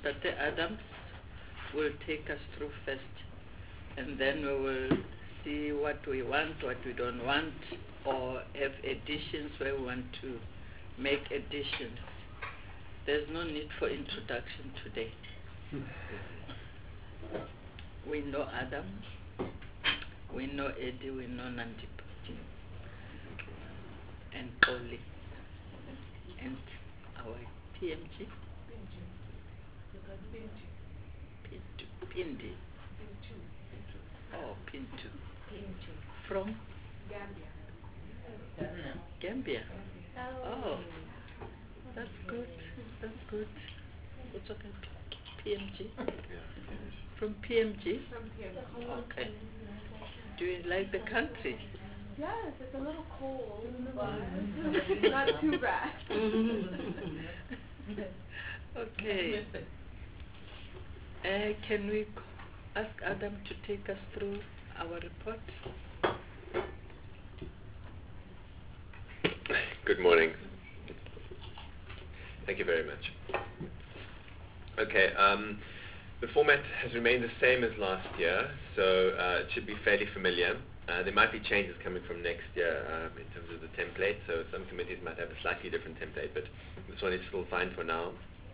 Dr. Adams will take us through first, and then we will see what we want, what we don't want, or have additions where we want to make additions. There's no need for introduction today. We know Adam, we know Eddie, we know Nandipati, and Oli, and our PMG. Pindi. Oh, Pintu. From? Gambia. Oh, that's good. That's good. What's okay? PMG? From PMG? From PMG. Okay. Do you like the country? Yes, it's a little cold, but not too bad. Okay. Can we ask Adam to take us through our report? Good morning. Thank you very much. Okay, the format has remained the same as last year, so it should be fairly familiar. There might be changes coming from next year in terms of the template, so some committees might have a slightly different template, but this one is still fine for now.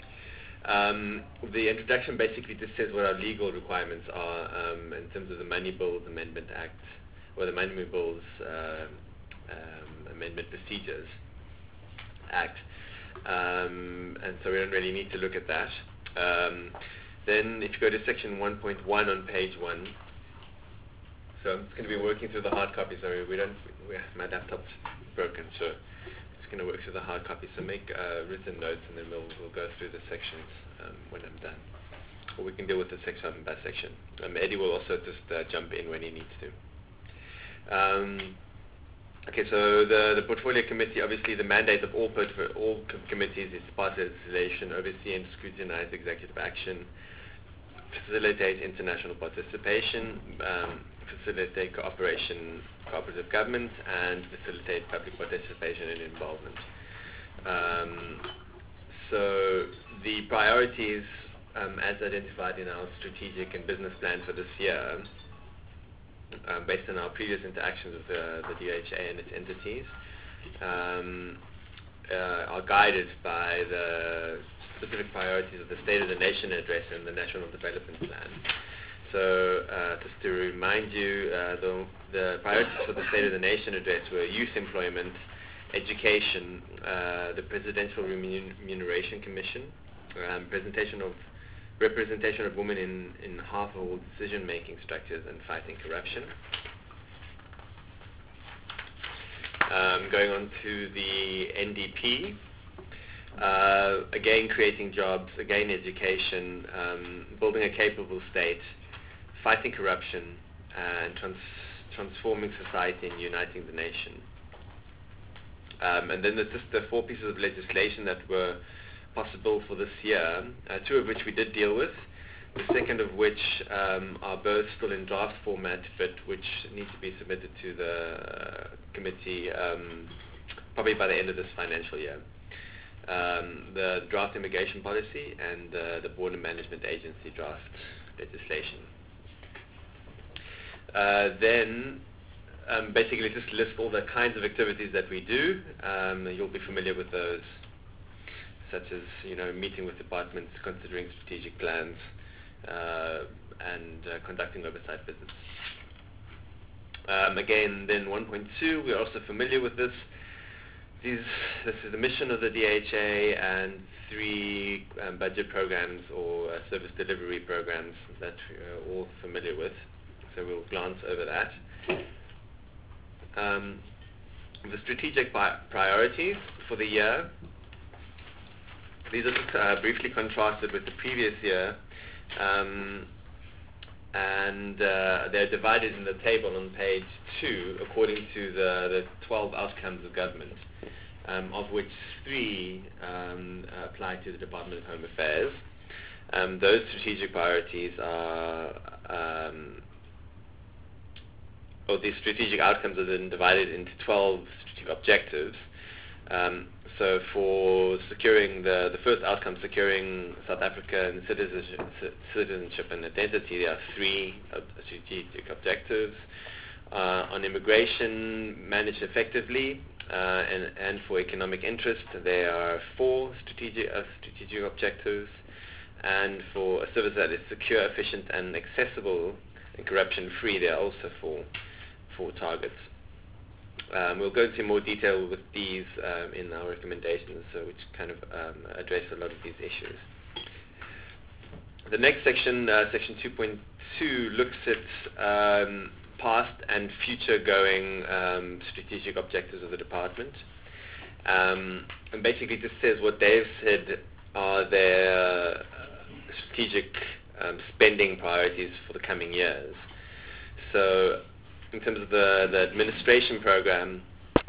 The introduction basically just says what our legal requirements are in terms of the Money Bills Amendment Act, or the Money Bills Amendment Procedures Act, and so we don't really need to look at that. Then if you go to section 1.1 on page 1, so I'm just going to be working through the hard copy. Sorry, my laptop's broken, so I'm just going to work through the hard copy. So make written notes, and then we'll go through the sections when I'm done. Or we can deal with the section by section. Eddie will also just jump in when he needs to. Okay, so the Portfolio Committee, obviously the mandate of all committees is to pass legislation, oversee and scrutinize executive action, facilitate international participation, facilitate cooperation, cooperative government, and facilitate public participation and involvement. So the priorities as identified in our strategic and business plan for this year, based on our previous interactions with the DHA and its entities, are guided by the specific priorities of the State of the Nation Address and the National Development Plan. So just to remind you, the priorities for the State of the Nation Address were youth employment, education, the Presidential Remuneration Commission, representation of women in half of all decision-making structures, and fighting corruption. Going on to the NDP, again creating jobs, again education, building a capable state, fighting corruption, and transforming society and uniting the nation. And then there's just the 4 pieces of legislation that were possible for this year, 2 of which we did deal with, the second of which are both still in draft format, but which need to be submitted to the committee probably by the end of this financial year. The draft immigration policy and the Border Management Agency draft legislation. Then basically just list all the kinds of activities that we do. You'll be familiar with those, such as meeting with departments, considering strategic plans, and conducting oversight visits. Again, then 1.2, we're also familiar with this. This is the mission of the DHA and 3 budget programs or service delivery programs that we're all familiar with. So we'll glance over that. The strategic priorities for the year. These are just briefly contrasted with the previous year, and they're divided in the table on page 2 according to the 12 outcomes of government, of which 3 apply to the Department of Home Affairs. Those strategic priorities are, or these strategic outcomes are then divided into 12 strategic objectives. So for securing the first outcome, securing South African citizenship and identity, there are 3 strategic objectives. On immigration, managed effectively, and for economic interest, there are 4 strategic objectives. And for a service that is secure, efficient, and accessible and corruption-free, there are also 4 targets. We'll go into more detail with these in our recommendations, which kind of address a lot of these issues. The next section, section 2.2, looks at past and future-going strategic objectives of the department, and basically just says what they've said are their strategic spending priorities for the coming years. So in terms of the administration program,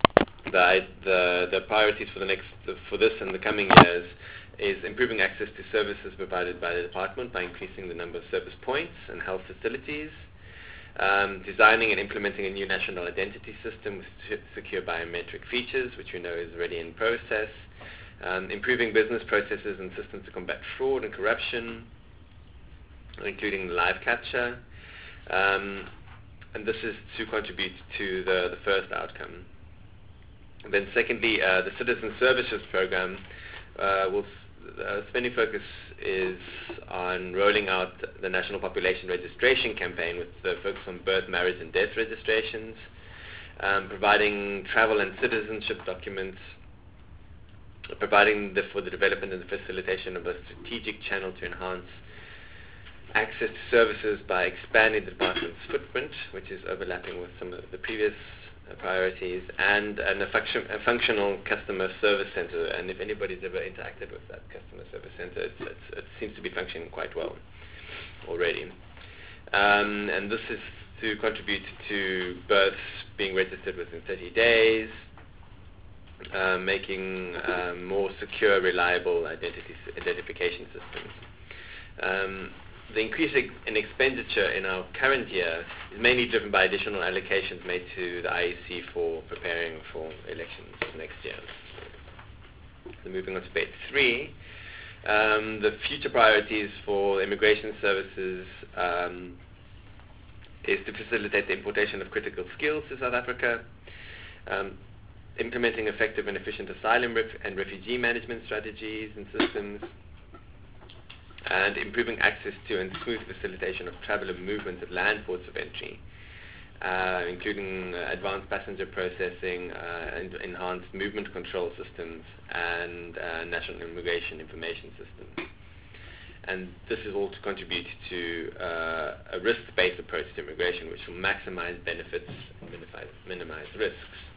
the priorities for this and the coming years is improving access to services provided by the department by increasing the number of service points and health facilities, designing and implementing a new national identity system with secure biometric features, which we know is already in process, improving business processes and systems to combat fraud and corruption, including live capture, and this is to contribute to the first outcome. And then secondly, the Citizen Services Program, spending focus is on rolling out the National Population Registration Campaign with the focus on birth, marriage, and death registrations, providing travel and citizenship documents, providing for the development and the facilitation of a strategic channel to enhance access to services by expanding the department's footprint, which is overlapping with some of the previous priorities, and a functional customer service center. And if anybody's ever interacted with that customer service center, it seems to be functioning quite well already. And this is to contribute to births being registered within 30 days, making more secure, reliable identification systems. The increase in expenditure in our current year is mainly driven by additional allocations made to the IEC for preparing for elections next year. So moving on to page 3, the future priorities for immigration services is to facilitate the importation of critical skills to South Africa, implementing effective and efficient asylum and refugee management strategies and systems, and improving access to and smooth facilitation of traveler movement at land ports of entry, including advanced passenger processing and enhanced movement control systems and national immigration information systems. And this is all to contribute to a risk-based approach to immigration, which will maximize benefits and minimize risks.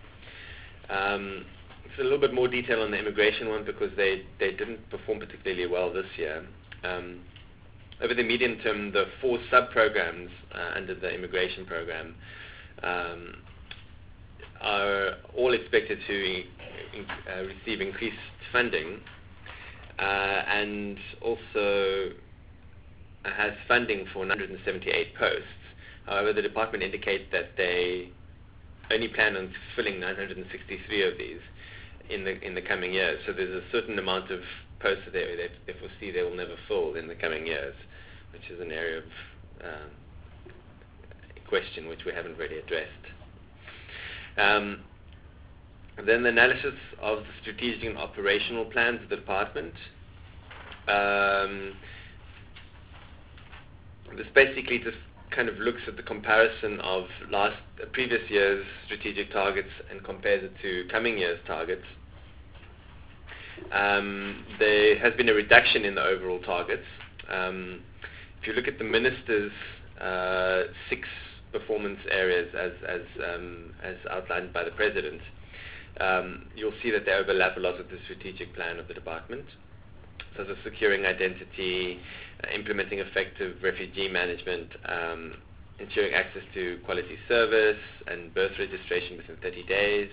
So a little bit more detail on the immigration one, because they didn't perform particularly well this year. Over the medium term, the 4 sub-programs under the immigration program are all expected to receive increased funding, and also has funding for 178 posts. However, the department indicates that they only plan on filling 963 of these in the coming years. So there's a certain amount of posts that they foresee they will never fill in the coming years, which is an area of question which we haven't really addressed. Then the analysis of the strategic and operational plans of the department. This basically just kind of looks at the comparison of previous year's strategic targets and compares it to coming year's targets. There has been a reduction in the overall targets. If you look at the minister's 6 performance areas as outlined by the president, you'll see that they overlap a lot with the strategic plan of the department, such as securing identity, implementing effective refugee management, ensuring access to quality service and birth registration within 30 days,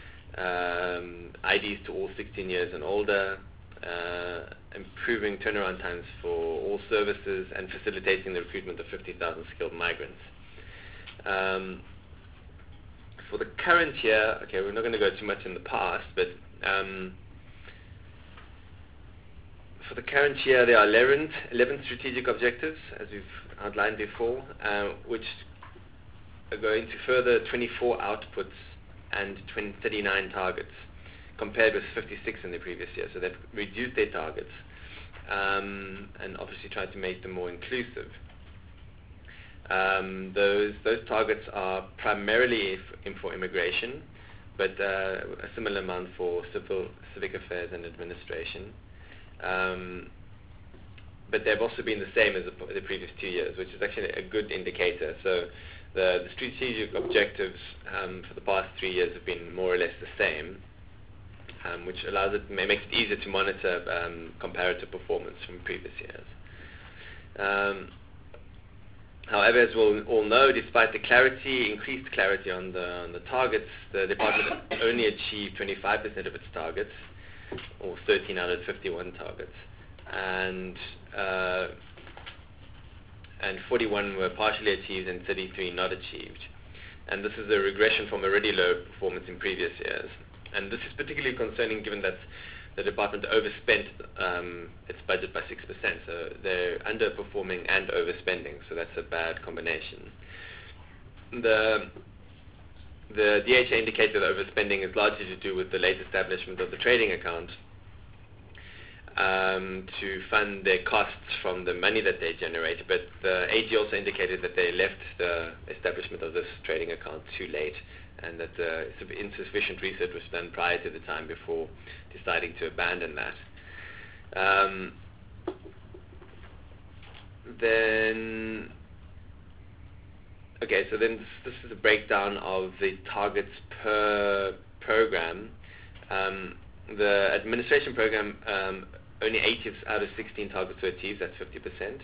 IDs to all 16 years and older, improving turnaround times for all services, and facilitating the recruitment of 50,000 skilled migrants. For the current year, okay, we're not going to go too much in the past, but For the current year, there are 11 strategic objectives, as we've outlined before, which are going to further 24 outputs and 39 targets, compared with 56 in the previous year. So they've reduced their targets and obviously tried to make them more inclusive. Those targets are primarily for immigration, but a similar amount for civic affairs and administration. But they've also been the same as the previous 2 years, which is actually a good indicator. So the strategic objectives for the past 3 years have been more or less the same, which makes it easier to monitor comparative performance from previous years. However, as we'll all know, despite the increased clarity on the targets, the department only achieved 25% of its targets, or 13 out of 51 targets, and 41 were partially achieved and 33 not achieved. And this is a regression from already low performance in previous years. And this is particularly concerning given that the department overspent its budget by 6%, so they're underperforming and overspending, so that's a bad combination. The DHA indicated that overspending is largely to do with the late establishment of the trading account to fund their costs from the money that they generated, but the AG also indicated that they left the establishment of this trading account too late, and that insufficient research was done prior to the time before deciding to abandon that. So then this is a breakdown of the targets per program. The administration program, only 8 out of 16 targets were achieved, that's 50%.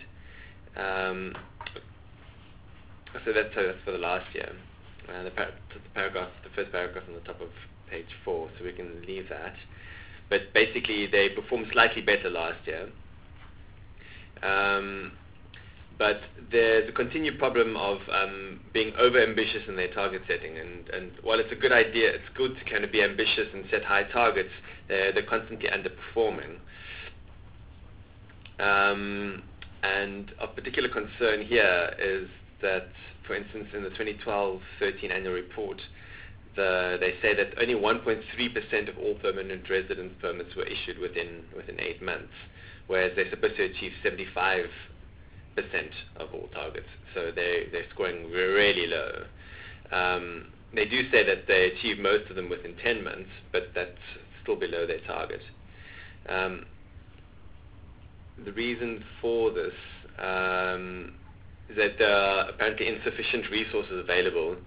So that's for the last year. The first paragraph on the top of page 4, so we can leave that. But basically, they performed slightly better last year. But there's a continued problem of being over-ambitious in their target setting. And while it's a good idea, it's good to kind of be ambitious and set high targets, they're constantly underperforming. And of particular concern here is that, for instance, in the 2012-13 annual report, they say that only 1.3% of all permanent residence permits were issued within 8 months, whereas they're supposed to achieve 75% of all targets. So they're scoring really low. They do say that they achieve most of them within 10 months, but that's still below their target. The reason for this is that there are apparently insufficient resources available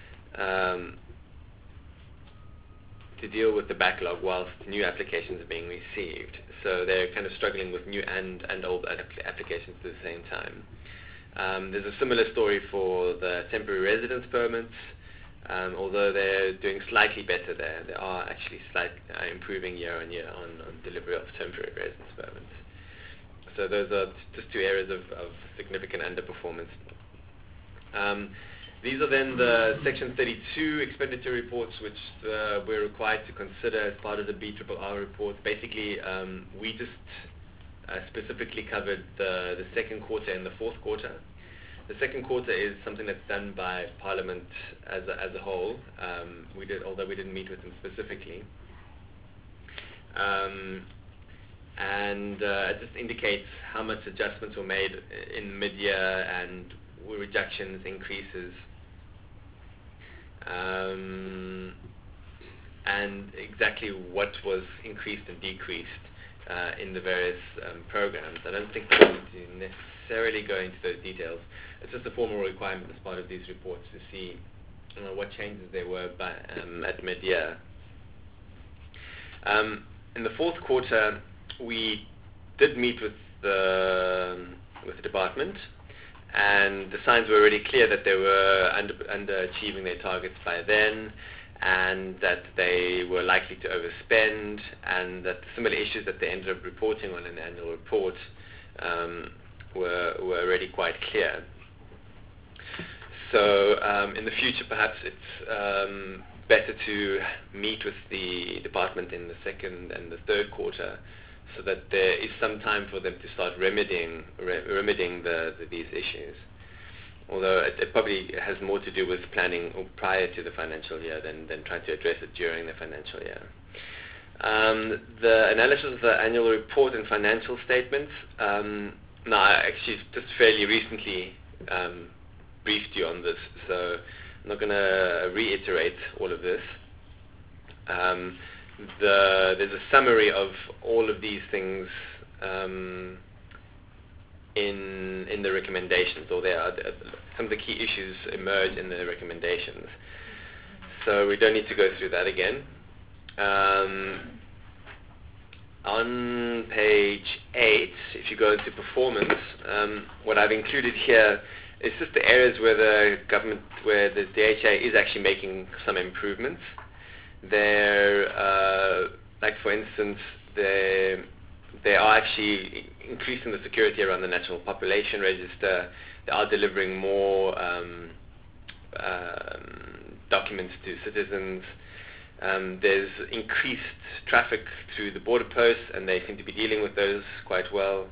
to deal with the backlog whilst new applications are being received. So they're kind of struggling with new and old applications at the same time. There's a similar story for the temporary residence permits. Although they're doing slightly better there, they are actually improving year on year on delivery of temporary residence permits. So those are just 2 areas of significant underperformance. These are then the Section 32 expenditure reports, which we're required to consider as part of the BRRR report. Basically, we just specifically covered the second quarter and the fourth quarter. The second quarter is something that's done by Parliament as a whole. Although we didn't meet with them specifically. And it just indicates how much adjustments were made in mid-year and reductions, increases, and exactly what was increased and decreased in the various programs. I don't think we're going to necessarily go into those details. It's just a formal requirement as part of these reports to see what changes there were at mid-year. In the fourth quarter, we did meet with the department, and the signs were already clear that they were underachieving their targets by then, and that they were likely to overspend, and that some of the issues that they ended up reporting on in the annual report were already quite clear. So in the future, perhaps it's better to meet with the department in the second and the third quarter so that there is some time for them to start remedying these issues. Although it probably has more to do with planning prior to the financial year than trying to address it during the financial year. The analysis of the annual report and financial statements. Now, I actually just fairly recently briefed you on this, so I'm not going to reiterate all of this. There's a summary of all of these things in the recommendations, or some of the key issues emerge in the recommendations. So we don't need to go through that again. On page 8, if you go into performance, what I've included here is just the areas where the DHA is actually making some improvements. Like for instance, they are actually increasing the security around the National Population Register. They are delivering more documents to citizens. There's increased traffic through the border posts, and they seem to be dealing with those quite well.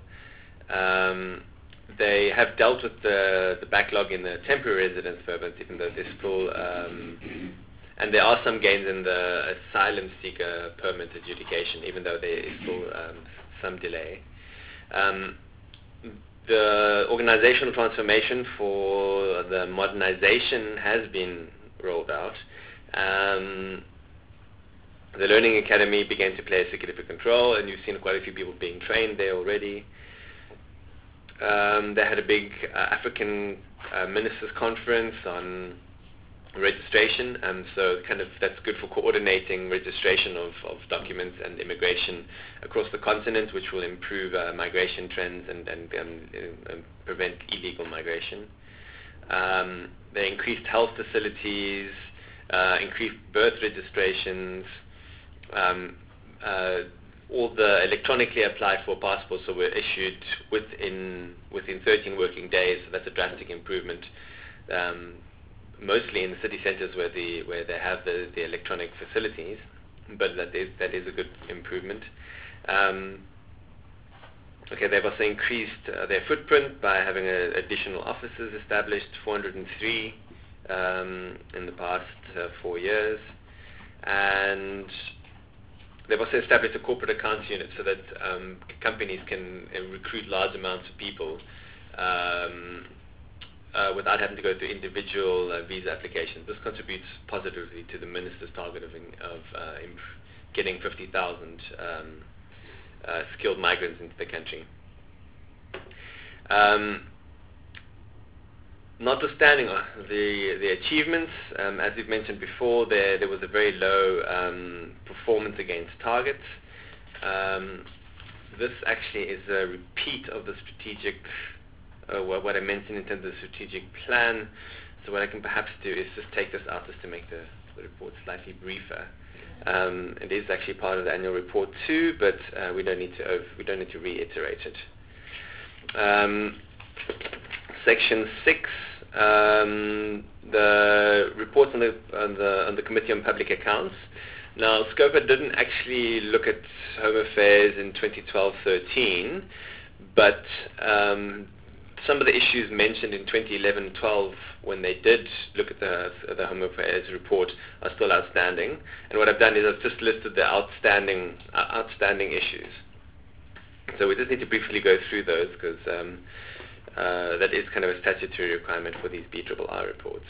They have dealt with the backlog in the temporary residence permits, even though there's still... and there are some gains in the asylum seeker permit adjudication, even though there is still some delay. The organizational transformation for the modernization has been rolled out. The Learning Academy began to play a significant role, and you've seen quite a few people being trained there already. They had a big African Ministers Conference on registration, and so that's good for coordinating registration of documents and immigration across the continent, which will improve migration trends and prevent illegal migration. They increased health facilities, increased birth registrations. All the electronically applied for passports were issued within 13 working days, so that's a drastic improvement. Mostly in the city centres where they have the electronic facilities, but that is a good improvement. They've also increased their footprint by having additional offices established, 403 in the past 4 years, and they've also established a corporate accounts unit so that companies can recruit large amounts of people without having to go through individual visa applications. This contributes positively to the Minister's target of getting 50,000 skilled migrants into the country. Notwithstanding the achievements, as we've mentioned before, there was a very low performance against targets. This actually is a repeat of the strategic what I mentioned in terms of the strategic plan. So what I can perhaps do is just take this out just to make the report slightly briefer. It is actually part of the annual report too, but we don't need to reiterate it. Section 6, the reports on the Committee on Public Accounts. Now, SCOPA didn't actually look at Home Affairs in 2012-13, but some of the issues mentioned in 2011-12 when they did look at the Home Affairs report are still outstanding. And what I've done is I've just listed the outstanding issues. So we just need to briefly go through those because that is kind of a statutory requirement for these BRRR reports.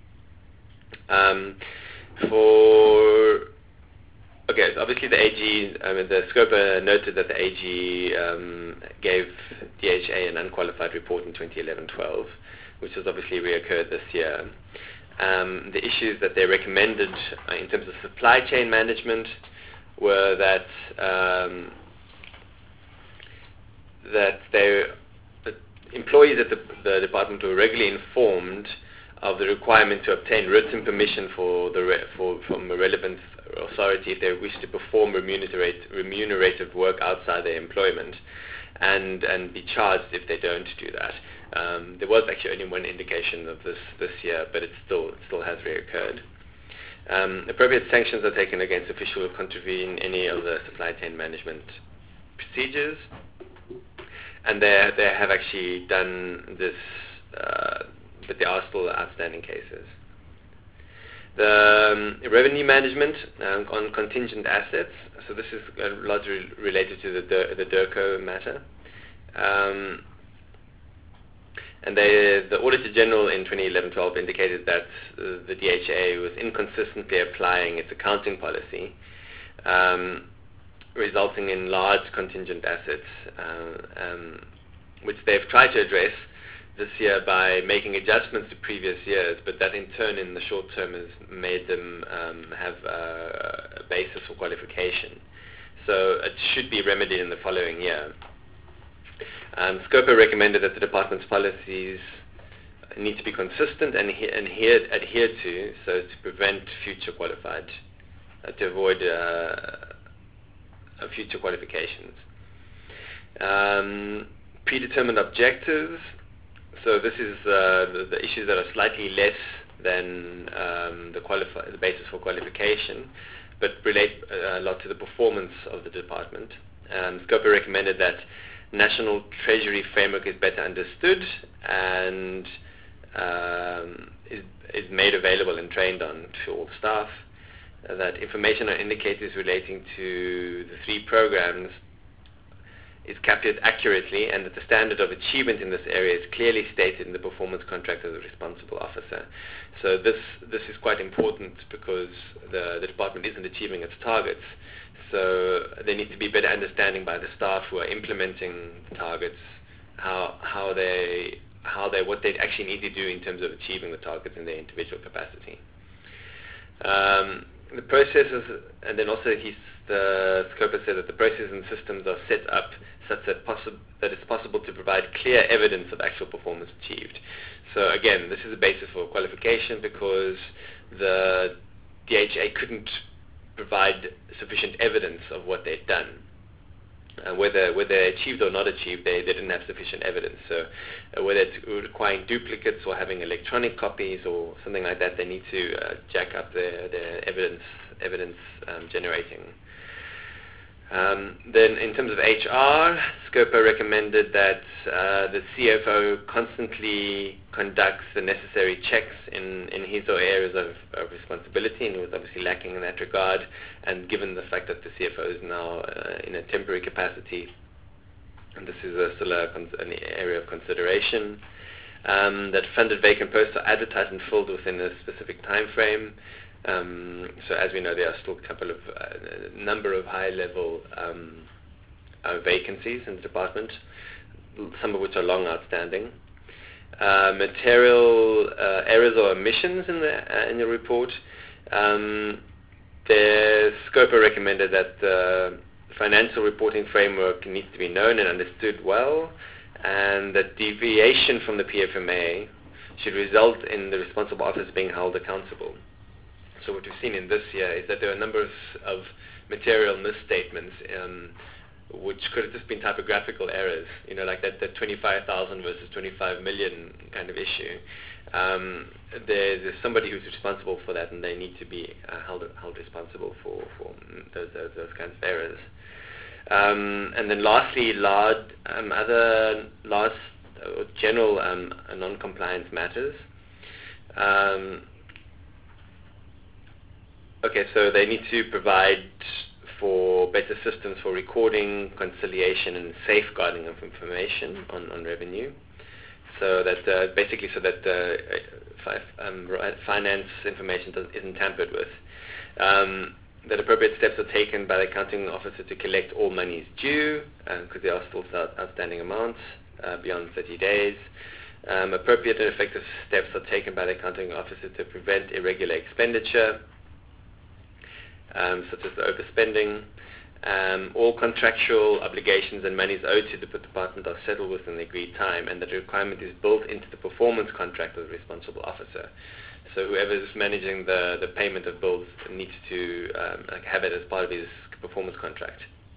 So obviously the AG, the SCOPA noted that the AG gave DHA an unqualified report in 2011-12, which has obviously reoccurred this year. The issues that they recommended in terms of supply chain management were that employees at the department were regularly informed of the requirement to obtain written permission from a relevant authority if they wish to perform remunerated work outside their employment, and be charged if they don't do that. There was actually only one indication of this year, but it still has reoccurred. Appropriate sanctions are taken against officials who contravene any of the supply chain management procedures, and they have actually done this, but there are still outstanding cases. The revenue management on contingent assets, so this is largely related to the DIRCO matter. And the Auditor General in 2011-12 indicated that the DHA was inconsistently applying its accounting policy, resulting in large contingent assets, which they've tried to address this year by making adjustments to previous years, but that in turn in the short term has made them have a basis for qualification. So it should be remedied in the following year. SCOPA recommended that the department's policies need to be consistent and adhered to, so to prevent future qualified, to avoid future qualifications. Predetermined objectives. So this is the issues that are slightly less than the basis for qualification, but relate a lot to the performance of the department. SCOPA recommended that National Treasury framework is better understood and is made available and trained on to all staff. That information on indicators relating to the 3 programs is captured accurately, and that the standard of achievement in this area is clearly stated in the performance contract of the responsible officer. So this is quite important because the department isn't achieving its targets. So there needs to be better understanding by the staff who are implementing the targets, what they actually need to do in terms of achieving the targets in their individual capacity. The processes, and then also the SCOPA said that the processes and systems are set up such that it's possible to provide clear evidence of actual performance achieved. So again, this is a basis for qualification because the DHA couldn't provide sufficient evidence of what they'd done. Whether they achieved or not achieved, they didn't have sufficient evidence. So whether it's requiring duplicates or having electronic copies or something like that, they need to jack up their evidence generating. Then in terms of HR, SCOPA recommended that the CFO constantly conducts the necessary checks in his or areas of responsibility, and he was obviously lacking in that regard. And given the fact that the CFO is now in a temporary capacity, and this is still an area of consideration, that funded vacant posts are advertised and filled within a specific time frame. So as we know, there are still a number of high-level vacancies in the department, some of which are long outstanding. Material errors or omissions in the report. The SCOPA recommended that the financial reporting framework needs to be known and understood well, and that deviation from the PFMA should result in the responsible officer being held accountable. So what we've seen in this year is that there are a number of material misstatements, which could have just been typographical errors, like that 25,000 versus 25 million kind of issue. There's somebody who's responsible for that, and they need to be held responsible for those kinds of errors. And then lastly, other large general non-compliance matters. Okay, so they need to provide for better systems for recording, conciliation, and safeguarding of information on revenue. So that finance information isn't tampered with. That appropriate steps are taken by the accounting officer to collect all monies due, because there are still outstanding amounts beyond 30 days. Appropriate and effective steps are taken by the accounting officer to prevent irregular expenditure, such as the overspending. All contractual obligations and monies owed to the department are settled within the agreed time, and that the requirement is built into the performance contract of the responsible officer. So whoever is managing the payment of bills needs to have it as part of his performance contract.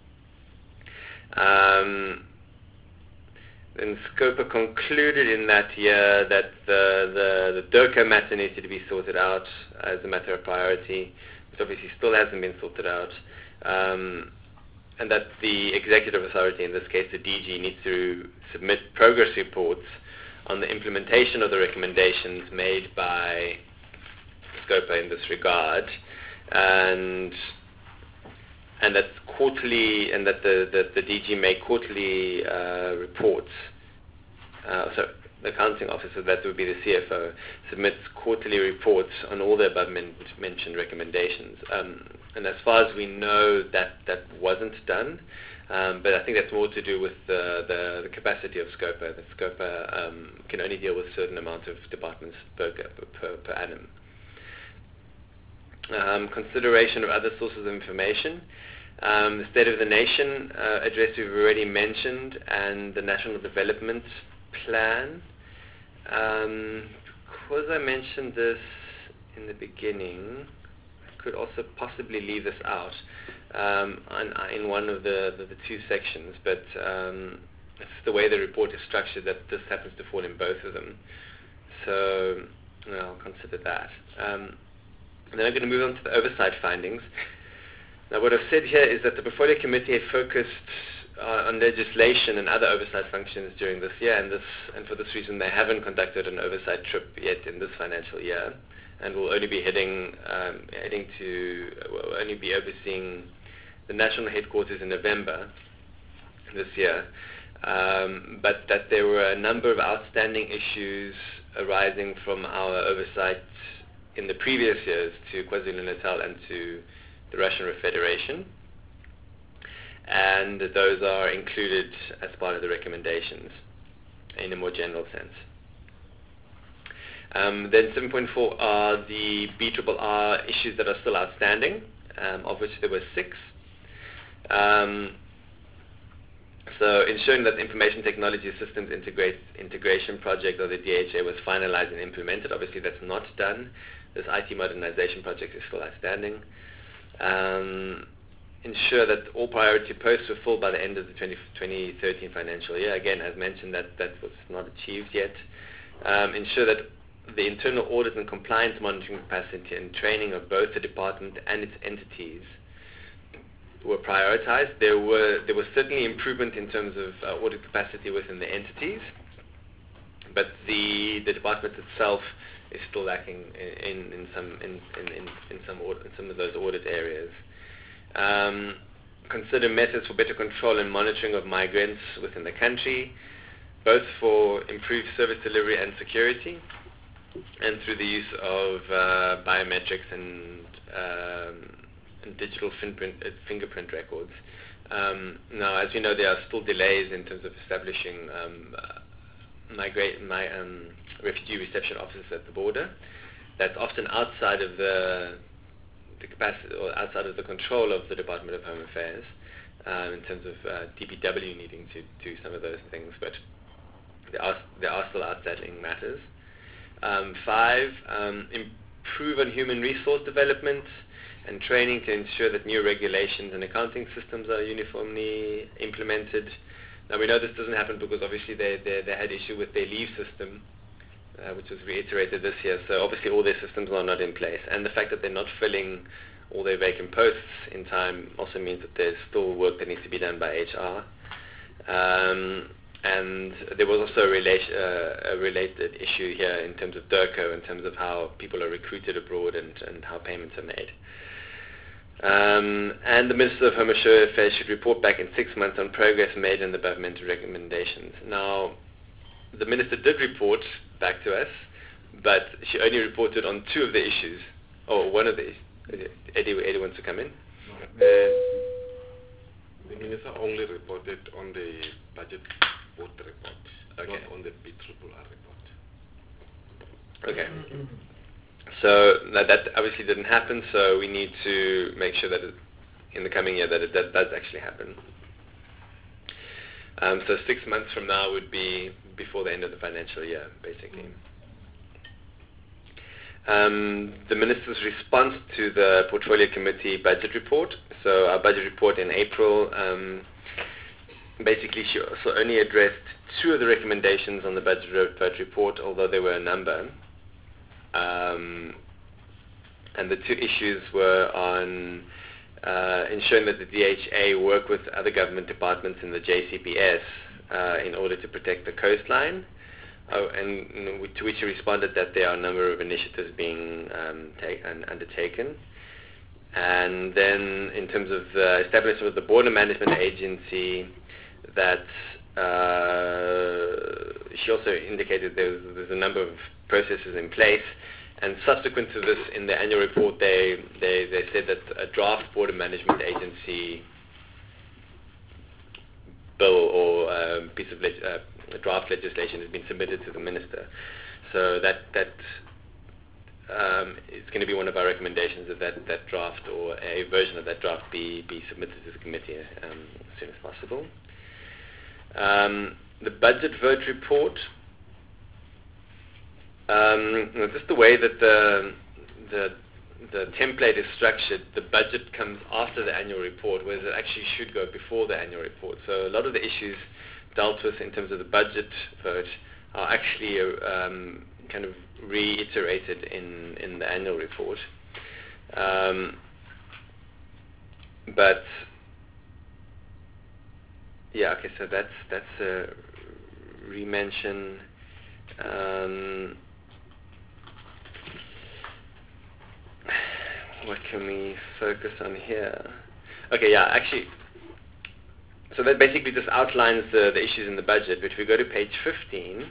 And SCOPA concluded in that year that the DIRCO matter needed to be sorted out as a matter of priority, which obviously still hasn't been sorted out. and that the executive authority, in this case the DG, needs to submit progress reports on the implementation of the recommendations made by SCOPA in this regard, and that quarterly, and that the DG make quarterly reports. So the accounting officer, that would be the CFO, submits quarterly reports on all the above mentioned recommendations. And as far as we know, that wasn't done. But I think that's more to do with the capacity of SCOPA. That SCOPA can only deal with a certain amount of departments per annum. Consideration of other sources of information. The State of the Nation address we've already mentioned, and the National Development Plan. Because I mentioned this in the beginning, I could also possibly leave this out in one of the two sections, but it's the way the report is structured that this happens to fall in both of them. So I'll consider that. And then I'm going to move on to the oversight findings. Now, what I've said here is that the Portfolio Committee have focused on legislation and other oversight functions during this year, and for this reason they haven't conducted an oversight trip yet in this financial year, and will only be only be overseeing the national headquarters in November this year. But that there were a number of outstanding issues arising from our oversight in the previous years to KwaZulu-Natal and to the Russian Federation, and those are included as part of the recommendations in a more general sense. Then 7.4 are the BRRR issues that are still outstanding, of which there were 6. So ensuring that the Information Technology Systems Integration Project, or the DHA, was finalized and implemented. Obviously that's not done. This IT modernization project is still outstanding. Ensure that all priority posts were filled by the end of the 2013 financial year. Again, as mentioned, that was not achieved yet. Ensure that the internal audit and compliance monitoring capacity and training of both the department and its entities were prioritized. There was certainly improvement in terms of audit capacity within the entities, but the department itself is still lacking in some of those audit areas. Consider methods for better control and monitoring of migrants within the country, both for improved service delivery and security, and through the use of biometrics and digital fingerprint records. Now, as you know, there are still delays in terms of establishing refugee reception offices at the border. That's often outside of the capacity or outside of the control of the Department of Home Affairs, in terms of DPW needing to do some of those things, but there are still outstanding matters. 5, improve on human resource development and training to ensure that new regulations and accounting systems are uniformly implemented. Now, we know this doesn't happen because obviously they had issue with their leave system, which was reiterated this year. So obviously all their systems are not in place, and the fact that they're not filling all their vacant posts in time also means that there's still work that needs to be done by HR. And there was also a related issue here in terms of DIRCO, in terms of how people are recruited abroad and how payments are made. And the Minister of Home Affairs should report back in 6 months on progress made in the governmental recommendations. Now, the Minister did report back to us, but she only reported on 2 of the issues, or one of the issues. Eddie wants to come in? The Minister only reported on the budget board report, not on the BRRR report. Okay. So that obviously didn't happen, so we need to make sure that in the coming year that does actually happen. So 6 months from now would be before the end of the financial year, basically. The Minister's response to the Portfolio Committee budget report. So our budget report in April, basically she also only addressed 2 of the recommendations on the budget report, although there were a number. And the 2 issues were on ensuring that the DHA work with other government departments in the JCPS in order to protect the coastline. And to which he responded that there are a number of initiatives being undertaken. And then in terms of the establishment of the Border Management Agency, that she also indicated there's a number of processes in place. And subsequent to this, in the annual report, they said that a draft Border Management Agency bill or piece of draft legislation has been submitted to the minister. So that it's going to be one of our recommendations that draft or a version of that draft be submitted to the committee as soon as possible. The budget vote report. Just the way that the template is structured, the budget comes after the annual report, whereas it actually should go before the annual report. So a lot of the issues dealt with in terms of the budget vote are actually kind of reiterated in the annual report. But yeah, okay, so that's a re-mention. What can we focus on here? Okay, yeah, actually, so that basically just outlines the issues in the budget. But if we go to page 15,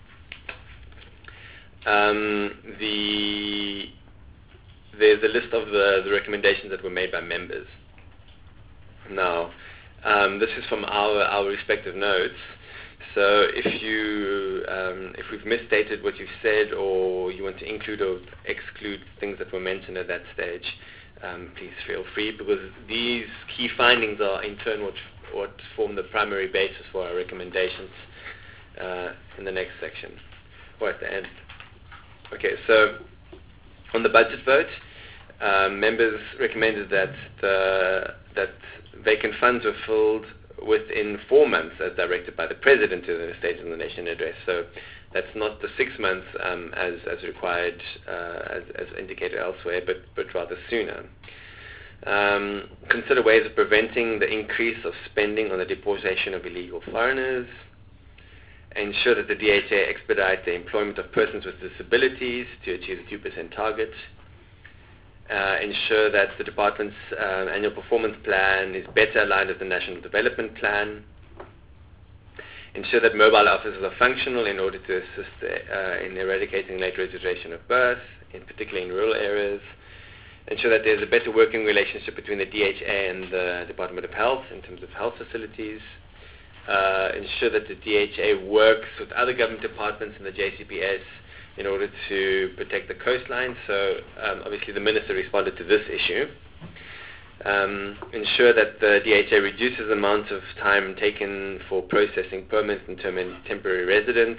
there's a list of the recommendations that were made by members. Now, this is from our respective notes. So if we've misstated what you've said, or you want to include or exclude things that were mentioned at that stage, please feel free, because these key findings are in turn what form the primary basis for our recommendations in the next section, or at the end. Okay, so on the budget vote, members recommended that vacant funds were filled within 4 months, as directed by the President in the State of the Nation address. So that's not the 6 months as required, as indicated elsewhere, but rather sooner. Consider ways of preventing the increase of spending on the deportation of illegal foreigners. Ensure that the DHA expedite the employment of persons with disabilities to achieve the 2% target. Ensure that the department's annual performance plan is better aligned with the National Development Plan. Ensure that mobile offices are functional in order to assist in eradicating late registration of birth, particularly in rural areas. Ensure that there's a better working relationship between the DHA and the Department of Health in terms of health facilities. Ensure that the DHA works with other government departments in the JCPS in order to protect the coastline. So obviously the Minister responded to this issue. Ensure that the DHA reduces the amount of time taken for processing permits and temporary residents.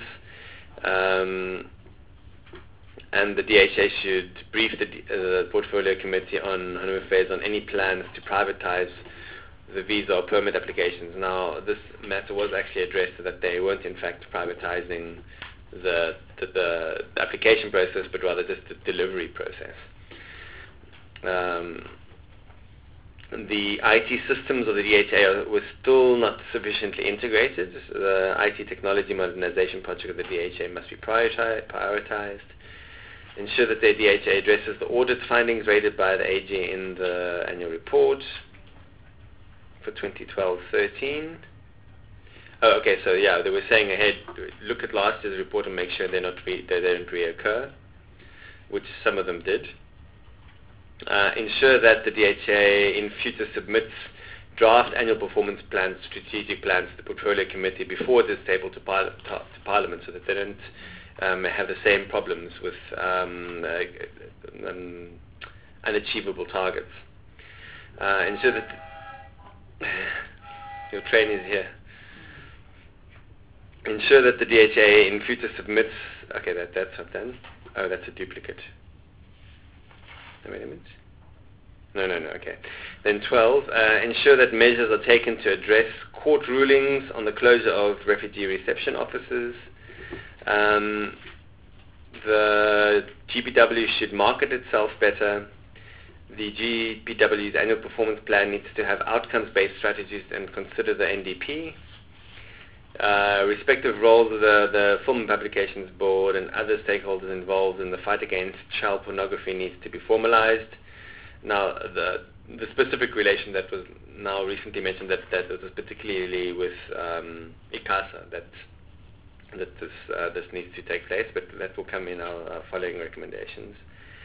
And the DHA should brief the Portfolio Committee on Home Affairs on any plans to privatize the visa or permit applications. Now, this matter was actually addressed so that they weren't in fact privatizing the application process, but rather just the delivery process. The IT systems of the DHA were still not sufficiently integrated. The IT technology modernization project of the DHA must be prioritized. Ensure that the DHA addresses the audit findings rated by the AG in the annual report for 2012-13. Oh, okay, so yeah, they were saying ahead, look at last year's report and make sure they don't reoccur, which some of them did. Ensure that the DHA in future submits draft annual performance plans, strategic plans to the Portfolio Committee before it is tabled to Parliament, so that they don't have the same problems with unachievable targets. Ensure that your train is here. Ensure that the DHA in future submits. Okay, that's not done. Oh, that's a duplicate. Wait a minute. No. Okay. Then 12. Ensure that measures are taken to address court rulings on the closure of refugee reception offices. The GPW should market itself better. The GPW's annual performance plan needs to have outcomes-based strategies and consider the NDP. Respective roles of the Film and Publications Board and other stakeholders involved in the fight against child pornography needs to be formalized. Now, the specific relation that was now recently mentioned, that was particularly with ICASA, that this needs to take place, but that will come in our following recommendations.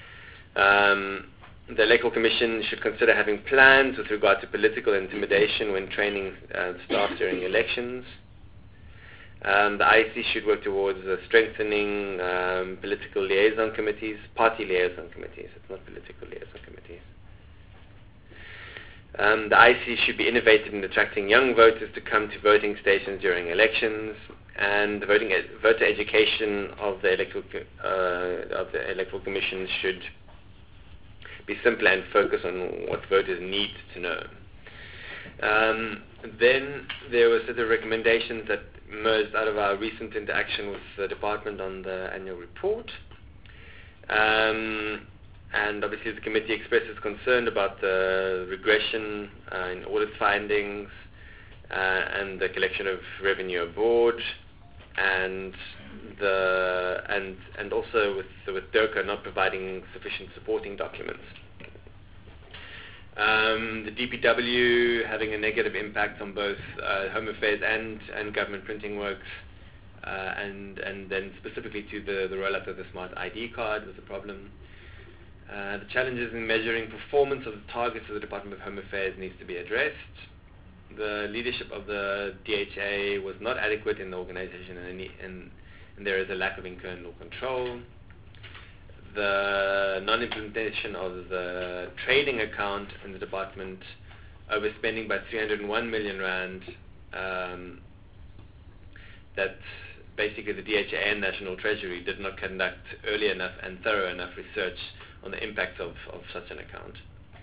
The Electoral Commission should consider having plans with regard to political intimidation when training staff during elections. The IEC should work towards strengthening political liaison committees, party liaison committees. It's not political liaison committees. The IEC should be innovative in attracting young voters to come to voting stations during elections, and the voter education of the Electoral Commission should be simple and focus on what voters need to know. Then there were sort of recommendations that emerged out of our recent interaction with the department on the annual report. And obviously the committee expresses concern about the regression in audit findings and the collection of revenue abroad, and also with DIRCO not providing sufficient supporting documents. The DPW having a negative impact on both Home Affairs and government printing works, and then specifically to the rollout of the Smart ID card was a problem. The challenges in measuring performance of the targets of the Department of Home Affairs needs to be addressed. The leadership of the DHA was not adequate in the organization, and there is a lack of internal control. The non-implementation of the trading account in the department, overspending by 301 million rand, that basically the DHA and National Treasury did not conduct early enough and thorough enough research on the impact of such an account.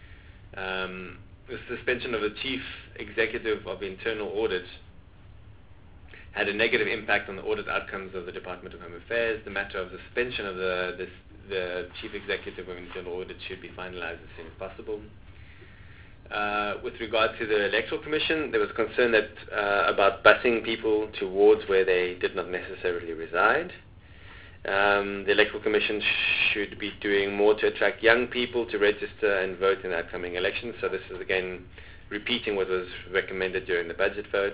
The suspension of the Chief Executive of Internal Audit had a negative impact on the audit outcomes of the Department of Home Affairs. The matter of the suspension of the Chief Executive of Internal Audit should be finalized as soon as possible. With regard to the Electoral Commission, there was concern that about busing people to wards where they did not necessarily reside. The Electoral Commission should be doing more to attract young people to register and vote in the upcoming elections. So this is again repeating what was recommended during the budget vote.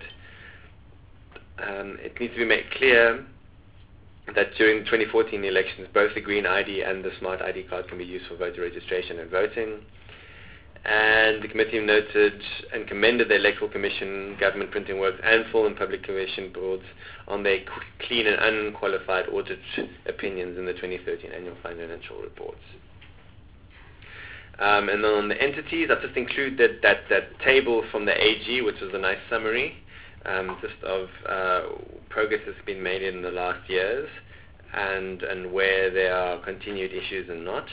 It needs to be made clear that during the 2014 elections, both the Green ID and the Smart ID card can be used for voter registration and voting. And the committee noted and commended the Electoral Commission, Government Printing Works and Film and Publication Boards on their clean and unqualified audit opinions in the 2013 annual financial reports. And then on the entities, I've just included that table from the AG, which was a nice summary, just of progress that's been made in the last years and where there are continued issues and not.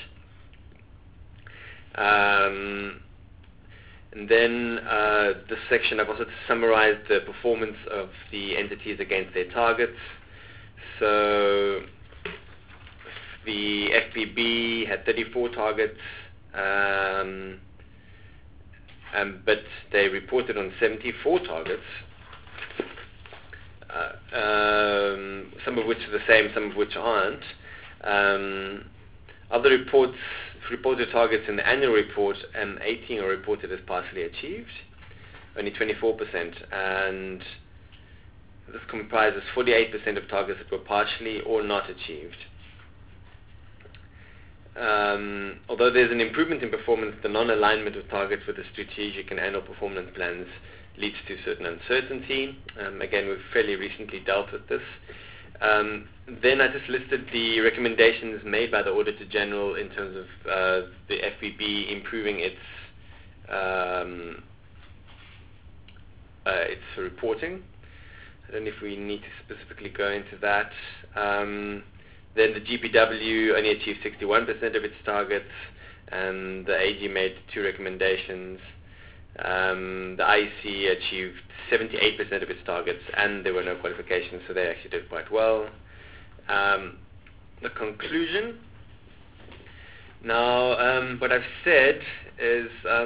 And then this section I've also summarized the performance of the entities against their targets. So the FPB had 34 targets, but they reported on 74 targets, some of which are the same, some of which aren't. Other reported targets in the annual report, 18 are reported as partially achieved, only 24%, and this comprises 48% of targets that were partially or not achieved. Although there's an improvement in performance, the non-alignment of targets with the strategic and annual performance plans leads to certain uncertainty. Again, we've fairly recently dealt with this. Then I just listed the recommendations made by the Auditor General in terms of the FPB improving its reporting. I don't know if we need to specifically go into that. Then the GPW only achieved 61% of its targets, and the AG made 2 recommendations. The IEC achieved 78% of its targets, and there were no qualifications, so they actually did quite well. The conclusion Now, what I've said is,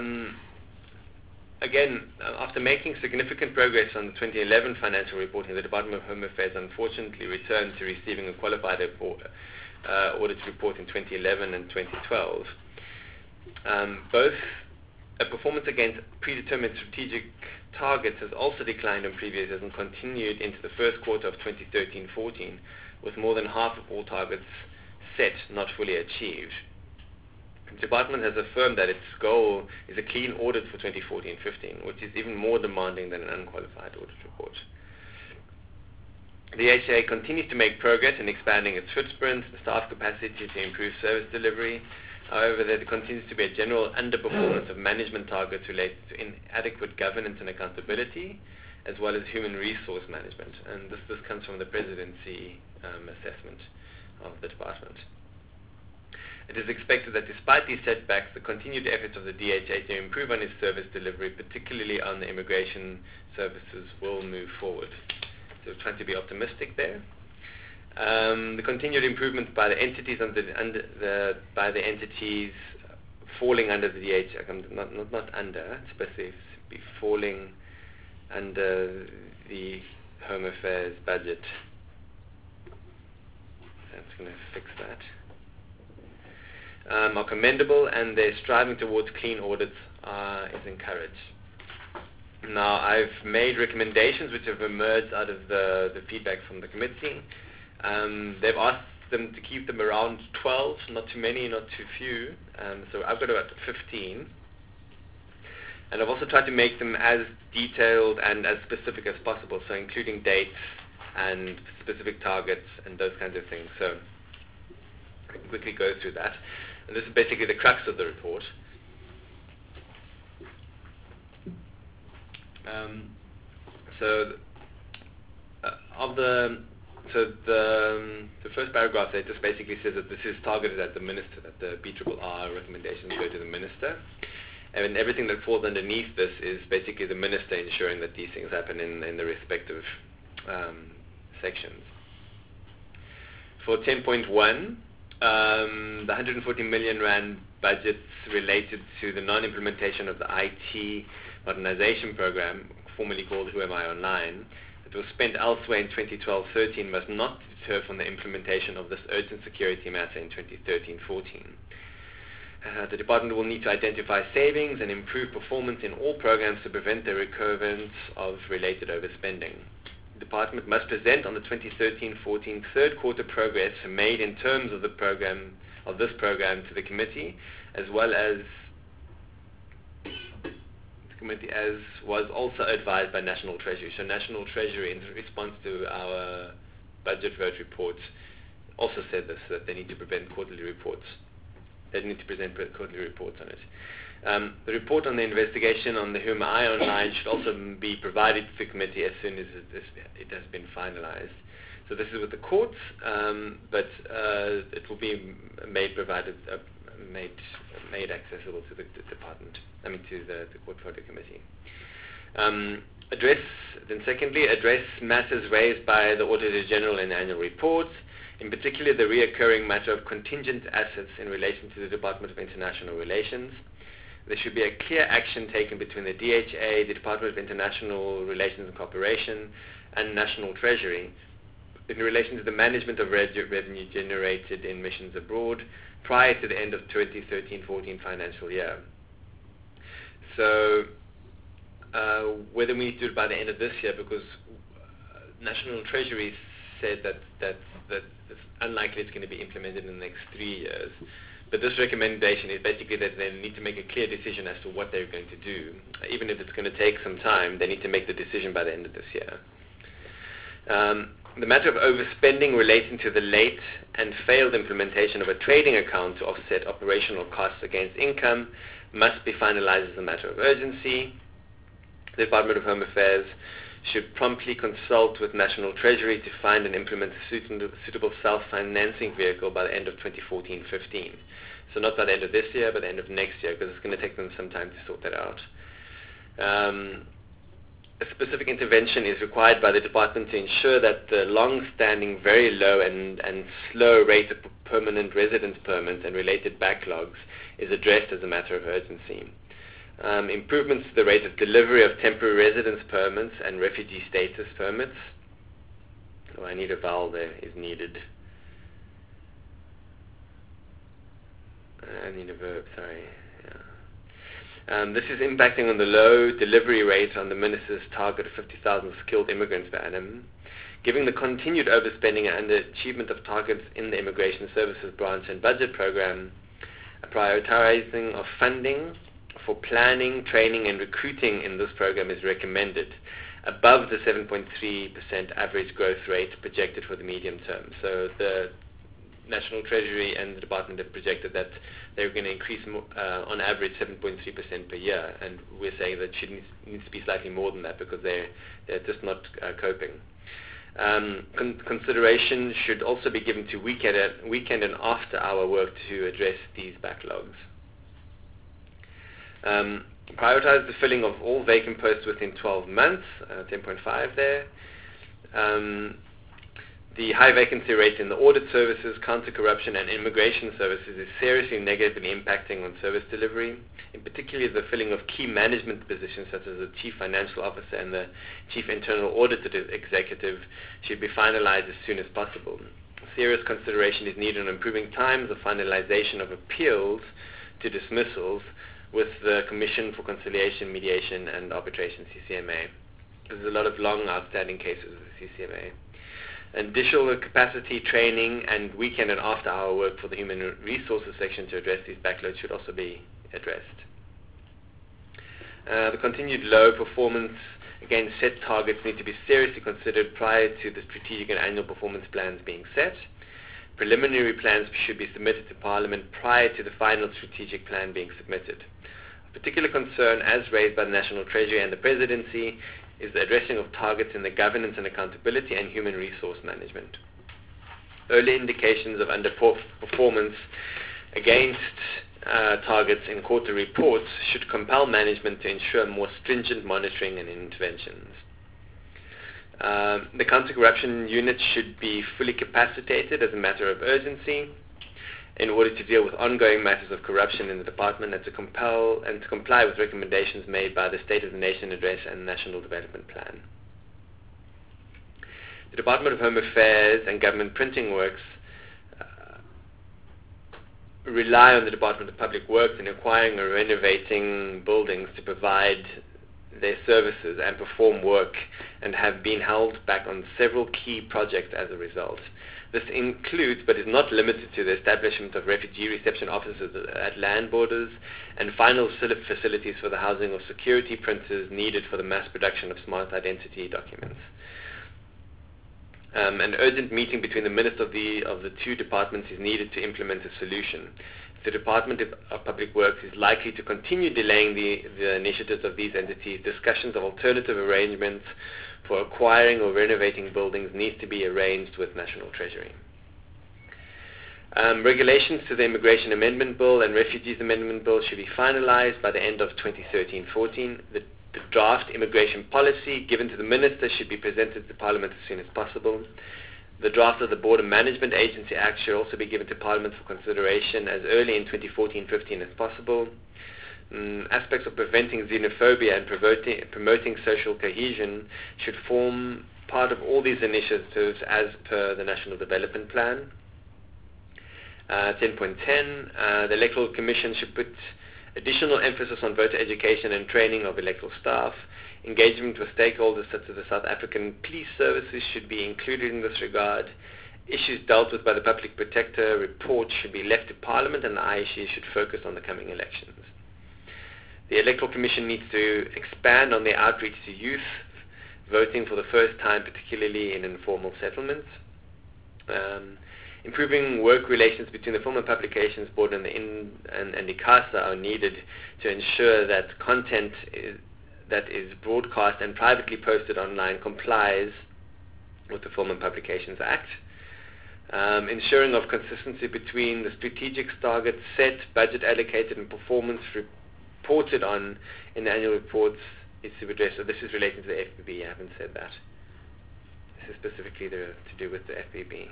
again, after making significant progress on the 2011 financial reporting, the Department of Home Affairs unfortunately returned to receiving a qualified audit report in 2011 and 2012. Both a performance against predetermined strategic targets has also declined in previous years and continued into the first quarter of 2013-14, with more than half of all targets set not fully achieved. The department has affirmed that its goal is a clean audit for 2014-15, which is even more demanding than an unqualified audit report. The DHA continues to make progress in expanding its footprint, the staff capacity to improve service delivery. However, there continues to be a general underperformance of management targets related to inadequate governance and accountability, as well as human resource management. And this comes from the presidency assessment of the department. It is expected that despite these setbacks, the continued efforts of the DHA to improve on its service delivery, particularly on the immigration services, will move forward. So we're trying to be optimistic there. The continued improvement by the entities by the entities falling under the DHA, not under, it's supposed to be falling under the Home Affairs budget. That's going to fix that. Are commendable, and their striving towards clean audits is encouraged. Now, I've made recommendations which have emerged out of the feedback from the committee. They've asked them to keep them around 12, not too many, not too few. So I've got about 15. And I've also tried to make them as detailed and as specific as possible, so including dates and specific targets and those kinds of things. So I can quickly go through that. And this is basically the crux of the report. The first paragraph there just basically says that this is targeted at the minister, that the BRRR recommendations go to the minister. And everything that falls underneath this is basically the minister ensuring that these things happen in the respective sections. For 10.1, the 140 million rand budgets related to the non-implementation of the IT modernization program, formerly called Who Am I Online, that was spent elsewhere in 2012-13 must not deter from the implementation of this urgent security matter in 2013-14. The department will need to identify savings and improve performance in all programs to prevent the recurrence of related overspending. The department must present on the 2013-14 third quarter progress made in terms of this program to the committee, as was also advised by National Treasury. So National Treasury, in response to our budget vote reports, also said this, that they need to present quarterly reports. They need to present quarterly reports on it. The report on the investigation on the Who Am I Online should also be provided to the committee as soon as it has been finalized. So this is with the courts, but it will be made accessible to the department, to the portfolio committee. Secondly, address matters raised by the Auditor General in the annual reports, in particular the reoccurring matter of contingent assets in relation to the Department of International Relations. There should be a clear action taken between the DHA, the Department of International Relations and Cooperation, and National Treasury in relation to the management of revenue generated in missions abroad prior to the end of 2013-14 financial year. So whether we need to do it by the end of this year, because National Treasury said that it's unlikely it's going to be implemented in the next 3 years. But this recommendation is basically that they need to make a clear decision as to what they're going to do. Even if it's going to take some time, they need to make the decision by the end of this year. The matter of overspending relating to the late and failed implementation of a trading account to offset operational costs against income must be finalized as a matter of urgency. The Department of Home Affairs should promptly consult with National Treasury to find and implement a suitable self-financing vehicle by the end of 2014-15. So not by the end of this year, but the end of next year, because it's going to take them some time to sort that out. a specific intervention is required by the department to ensure that the long-standing, very low and slow rate of permanent residence permits and related backlogs is addressed as a matter of urgency. Improvements to the rate of delivery of temporary residence permits and refugee status permits. Oh, I need a vowel there, is needed. I need a verb, sorry. This is impacting on the low delivery rate on the Minister's target of 50,000 skilled immigrants per annum, giving the continued overspending and the achievement of targets in the Immigration Services Branch and Budget Program. A prioritizing of funding for planning, training and recruiting in this program is recommended, above the 7.3% average growth rate projected for the medium term. So the National Treasury and the Department have projected that they're going to increase on average 7.3% per year, and we're saying that it needs to be slightly more than that because they're just not coping. Consideration should also be given to weekend and after-hour work to address these backlogs. Prioritize the filling of all vacant posts within 12 months, 10.5 there. The high vacancy rate in the audit services, counter-corruption and immigration services is seriously negatively impacting on service delivery. In particular, the filling of key management positions such as the Chief Financial Officer and the Chief Internal Audit Executive should be finalized as soon as possible. Serious consideration is needed on improving times of finalization of appeals to dismissals with the Commission for Conciliation, Mediation and Arbitration, CCMA. There's a lot of long outstanding cases with the CCMA. Additional capacity training and weekend and after-hour work for the Human Resources section to address these backlogs should also be addressed. The continued low performance against set targets need to be seriously considered prior to the strategic and annual performance plans being set. Preliminary plans should be submitted to Parliament prior to the final strategic plan being submitted. Of particular concern, as raised by the National Treasury and the Presidency, is the addressing of targets in the governance and accountability and human resource management. Early indications of underperformance against targets in quarter reports should compel management to ensure more stringent monitoring and interventions. The counter-corruption unit should be fully capacitated as a matter of urgency in order to deal with ongoing matters of corruption in the department and to comply with recommendations made by the State of the Nation Address and National Development Plan. The Department of Home Affairs and Government Printing Works rely on the Department of Public Works in acquiring or renovating buildings to provide their services and perform work, and have been held back on several key projects as a result. This includes, but is not limited to, the establishment of refugee reception offices at land borders and final facilities for the housing of security printers needed for the mass production of smart identity documents. An urgent meeting between the ministers of the two departments is needed to implement a solution. The Department of Public Works is likely to continue delaying the initiatives of these entities. Discussions of alternative arrangements for acquiring or renovating buildings needs to be arranged with National Treasury. Regulations to the Immigration Amendment Bill and Refugees Amendment Bill should be finalized by the end of 2013-14. The draft immigration policy given to the Minister should be presented to Parliament as soon as possible. The draft of the Border Management Agency Act should also be given to Parliament for consideration as early in 2014-15 as possible. Aspects of preventing xenophobia and promoting social cohesion should form part of all these initiatives as per the National Development Plan. 10.10, the Electoral Commission should put additional emphasis on voter education and training of electoral staff. Engagement with stakeholders such as the South African Police Services should be included in this regard. Issues dealt with by the Public Protector report should be left to Parliament, and the IEC should focus on the coming elections. The Electoral Commission needs to expand on their outreach to youth voting for the first time, particularly in informal settlements. Improving work relations between the Film and Publications Board and the ICASA are needed to ensure that content that is broadcast and privately posted online complies with the Film and Publications Act. Ensuring of consistency between the strategic targets set, budget allocated and performance reported on in the annual reports needs to be addressed. So this is relating to the FBB. I haven't said that. This is specifically to do with the FBB.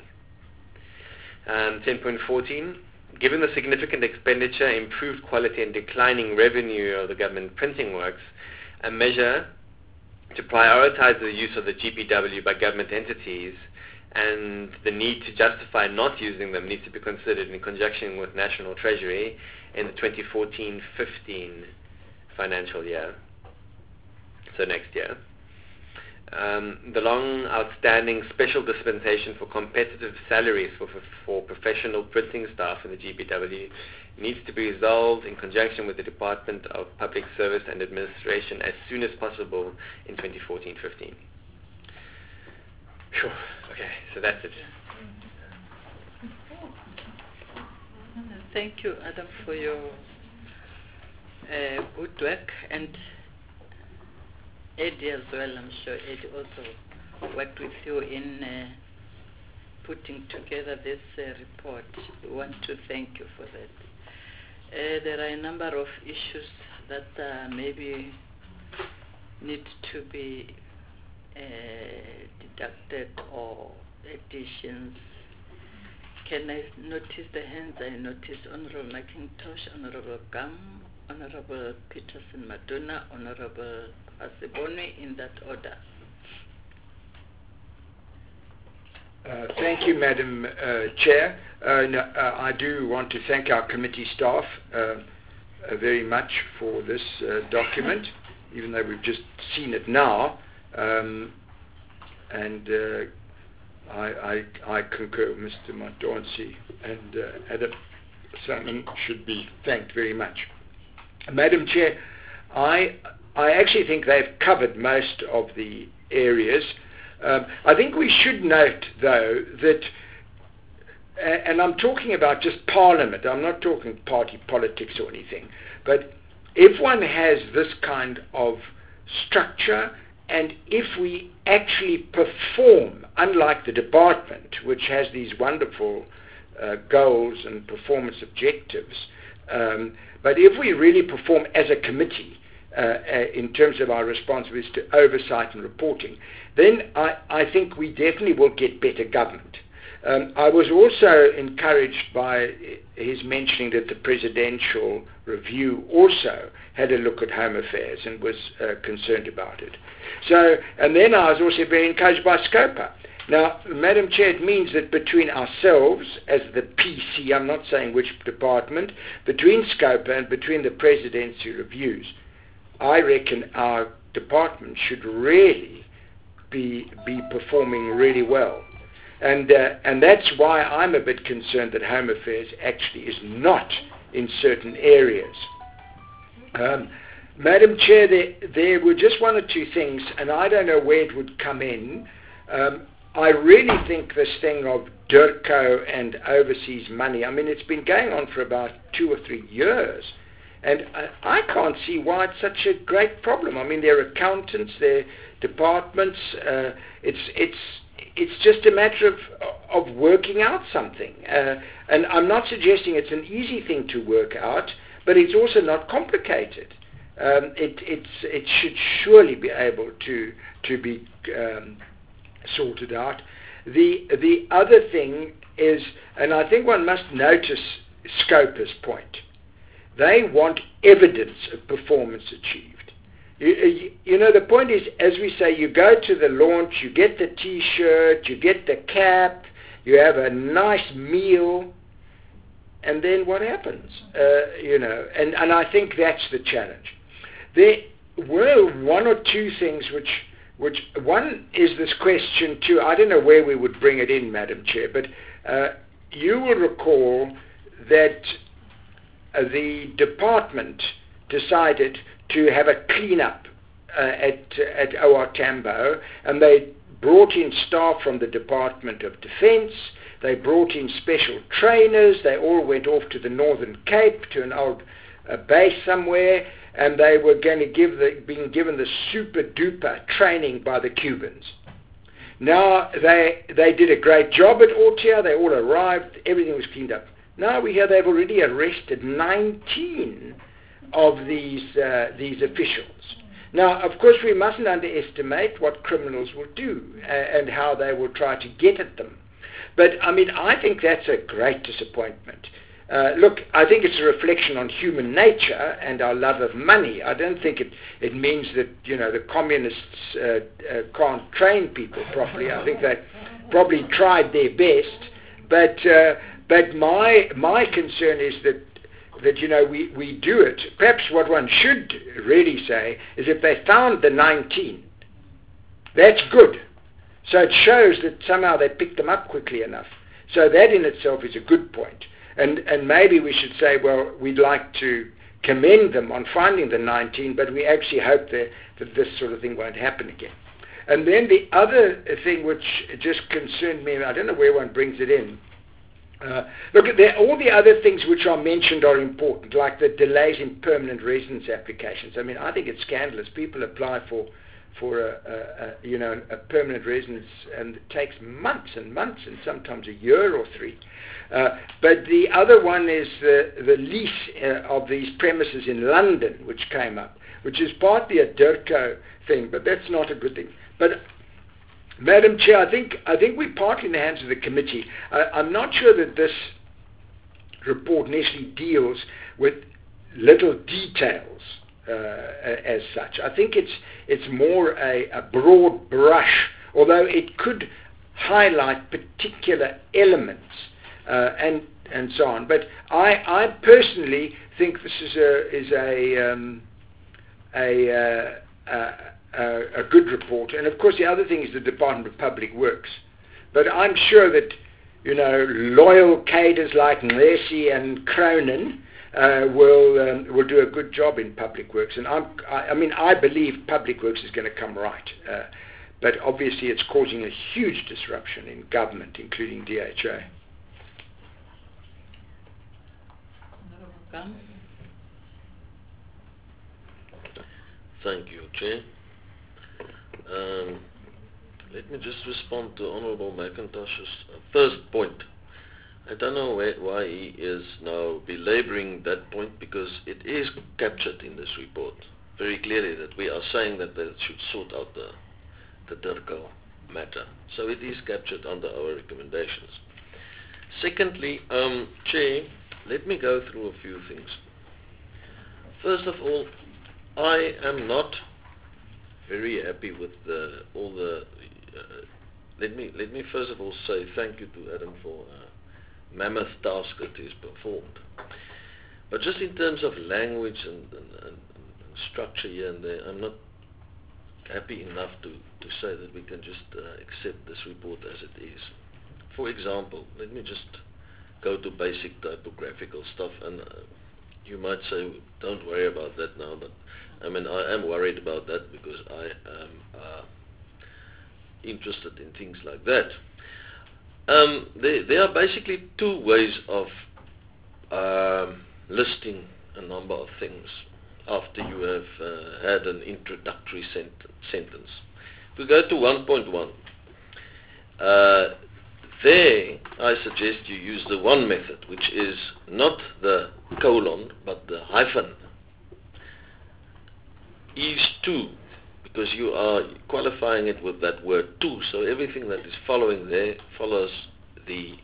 10.14. Given the significant expenditure, improved quality and declining revenue of the government printing works, a measure to prioritize the use of the GPW by government entities and the need to justify not using them needs to be considered in conjunction with National Treasury in the 2014-15 financial year, so next year. The long outstanding special dispensation for competitive salaries for professional printing staff in the GPW needs to be resolved in conjunction with the Department of Public Service and Administration as soon as possible in 2014-15. Sure. Okay, so that's it. Thank you, Adam, for your good work, and Eddie as well. I'm sure Eddie also worked with you in putting together this report. We want to thank you for that. There are a number of issues that maybe need to be deducted or additions. Can I notice the hands? I notice Honorable McIntosh, Honorable Gam, Honorable Peterson Maduna, Honorable Asibone, in that order. Thank you, Madam Chair. I do want to thank our committee staff very much for this document, even though we've just seen it now. And I concur with Mr. Madonsi, and Adam Salmon should be thanked very much. Madam Chair, I actually think they've covered most of the areas. I think we should note, though, that, and I'm talking about just Parliament, I'm not talking party politics or anything, but if one has this kind of structure, and if we actually perform, unlike the department, which has these wonderful goals and performance objectives, but if we really perform as a committee in terms of our responsibilities to oversight and reporting, then I think we definitely will get better government. I was also encouraged by his mentioning that the Presidential Review also had a look at Home Affairs and was concerned about it. So, and then I was also very encouraged by SCOPA. Now, Madam Chair, it means that between ourselves as the PC, I'm not saying which department, between SCOPA and between the Presidency Reviews, I reckon our department should really be performing really well. And that's why I'm a bit concerned that Home Affairs actually is not in certain areas. Madam Chair, there were just one or two things, and I don't know where it would come in. I really think this thing of DIRCO and overseas money, I mean, it's been going on for about 2 or 3 years. And I can't see why it's such a great problem. I mean, they're accountants, they're departments. It's just a matter of working out something. And I'm not suggesting it's an easy thing to work out, but it's also not complicated. It should surely be able to be sorted out. The other thing is, and I think one must notice SCOPA's point, they want evidence of performance achieved. You know, the point is, as we say, you go to the launch, you get the T-shirt, you get the cap, you have a nice meal, and then what happens? You know, and I think that's the challenge. There were one or two things which one is this question too. I don't know where we would bring it in, Madam Chair, but you will recall that the department decided to have a clean-up at OR Tambo, and they brought in staff from the Department of Defense, they brought in special trainers, they all went off to the Northern Cape to an old base somewhere, and they were going to being given the super-duper training by the Cubans. Now, they did a great job at Ortia, they all arrived, everything was cleaned up. Now we hear they've already arrested 19 of these officials. Now, of course, we mustn't underestimate what criminals will do and how they will try to get at them. But, I mean, I think that's a great disappointment. Look, I think it's a reflection on human nature and our love of money. I don't think it means that, you know, the communists can't train people properly. I think they probably tried their best. But my concern is that you know, we do it. Perhaps what one should really say is if they found the 19, that's good. So it shows that somehow they picked them up quickly enough. So that in itself is a good point. And maybe we should say, well, we'd like to commend them on finding the 19, but we actually hope that this sort of thing won't happen again. And then the other thing which just concerned me, I don't know where one brings it in. Look, all the other things which are mentioned are important, like the delays in permanent residence applications. I mean, I think it's scandalous. People apply for a permanent residence, and it takes months and months, and sometimes a year or 3. But the other one is the lease of these premises in London, which came up, which is partly a DIRCO thing, but that's not a good thing. But Madam Chair, I think we're partly in the hands of the committee. I'm not sure that this report necessarily deals with little details as such. I think it's more a broad brush, although it could highlight particular elements and so on. But I personally think this is a good report. And of course the other thing is the Department of Public Works. But I'm sure that, you know, loyal cadres like Nlesi and Cronin will do a good job in Public Works. And I believe Public Works is going to come right. But obviously it's causing a huge disruption in government, including DHA. Thank you, Chair. Let me just respond to Honourable McIntosh's first point. I don't know why he is now belaboring that point, because it is captured in this report very clearly that we are saying that they should sort out the DIRCO matter. So it is captured under our recommendations. Secondly, Chair, let me go through a few things. First of all, I am not very happy with all the. Let me first of all say thank you to Adam for a mammoth task that he's performed. But just in terms of language and structure here and there, I'm not happy enough to say that we can just accept this report as it is. For example, let me just go to basic typographical stuff, and you might say, don't worry about that now, but I mean, I am worried about that because I am interested in things like that. There are basically two ways of listing a number of things after you have had an introductory sentence. If we go to 1.1, there I suggest you use the one method, which is not the colon but the hyphen. Is to, because you are qualifying it with that word to, so everything that is following there follows the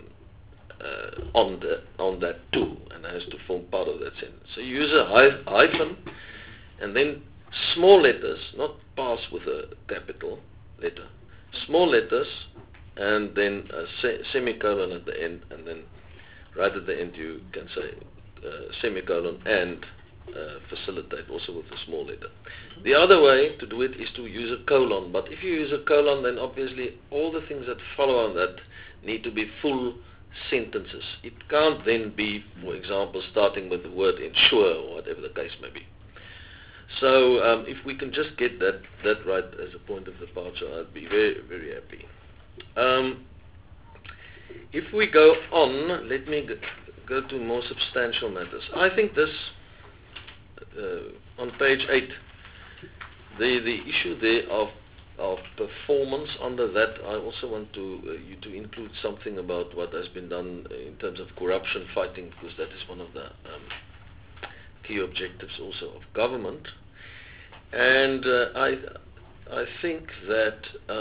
on that to, and has to form part of that sentence. So you use a hyphen, and then small letters, not pass with a capital letter, small letters, and then a semicolon at the end, and then right at the end you can say semicolon and facilitate also with a small letter. The other way to do it is to use a colon, but if you use a colon, then obviously all the things that follow on that need to be full sentences. It can't then be, for example, starting with the word ensure or whatever the case may be. So if we can just get that right as a point of departure, I'd be very, very happy. If we go on, let me go to more substantial matters. I think this on page 8, the issue there of performance, under that I also want you to include something about what has been done in terms of corruption fighting, because that is one of the key objectives also of government. And I think that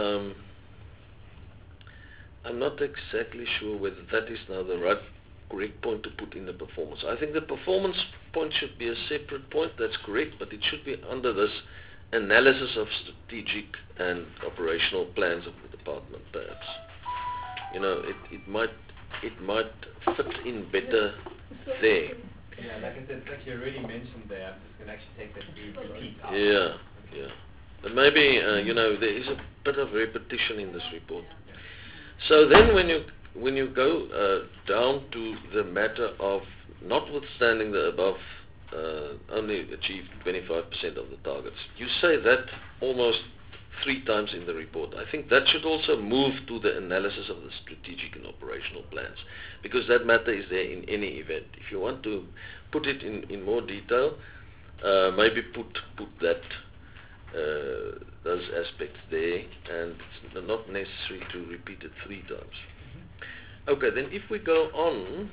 I'm not exactly sure whether that is now the correct point to put in the performance. I think the performance point should be a separate point, that's correct, but it should be under this analysis of strategic and operational plans of the department, perhaps. You know, it might fit in better there. Yeah, like I said, it's actually already mentioned there. I'm just going to actually take that repeat out. Yeah. But maybe, you know, there is a bit of repetition in this report. So then when you go down to the matter of notwithstanding the above only achieved 25% of the targets, you say that almost 3 times in the report. I think that should also move to the analysis of the strategic and operational plans, because that matter is there in any event. If you want to put it in more detail, maybe put that those aspects there, and it's not necessary to repeat it 3 times. Okay, then if we go on,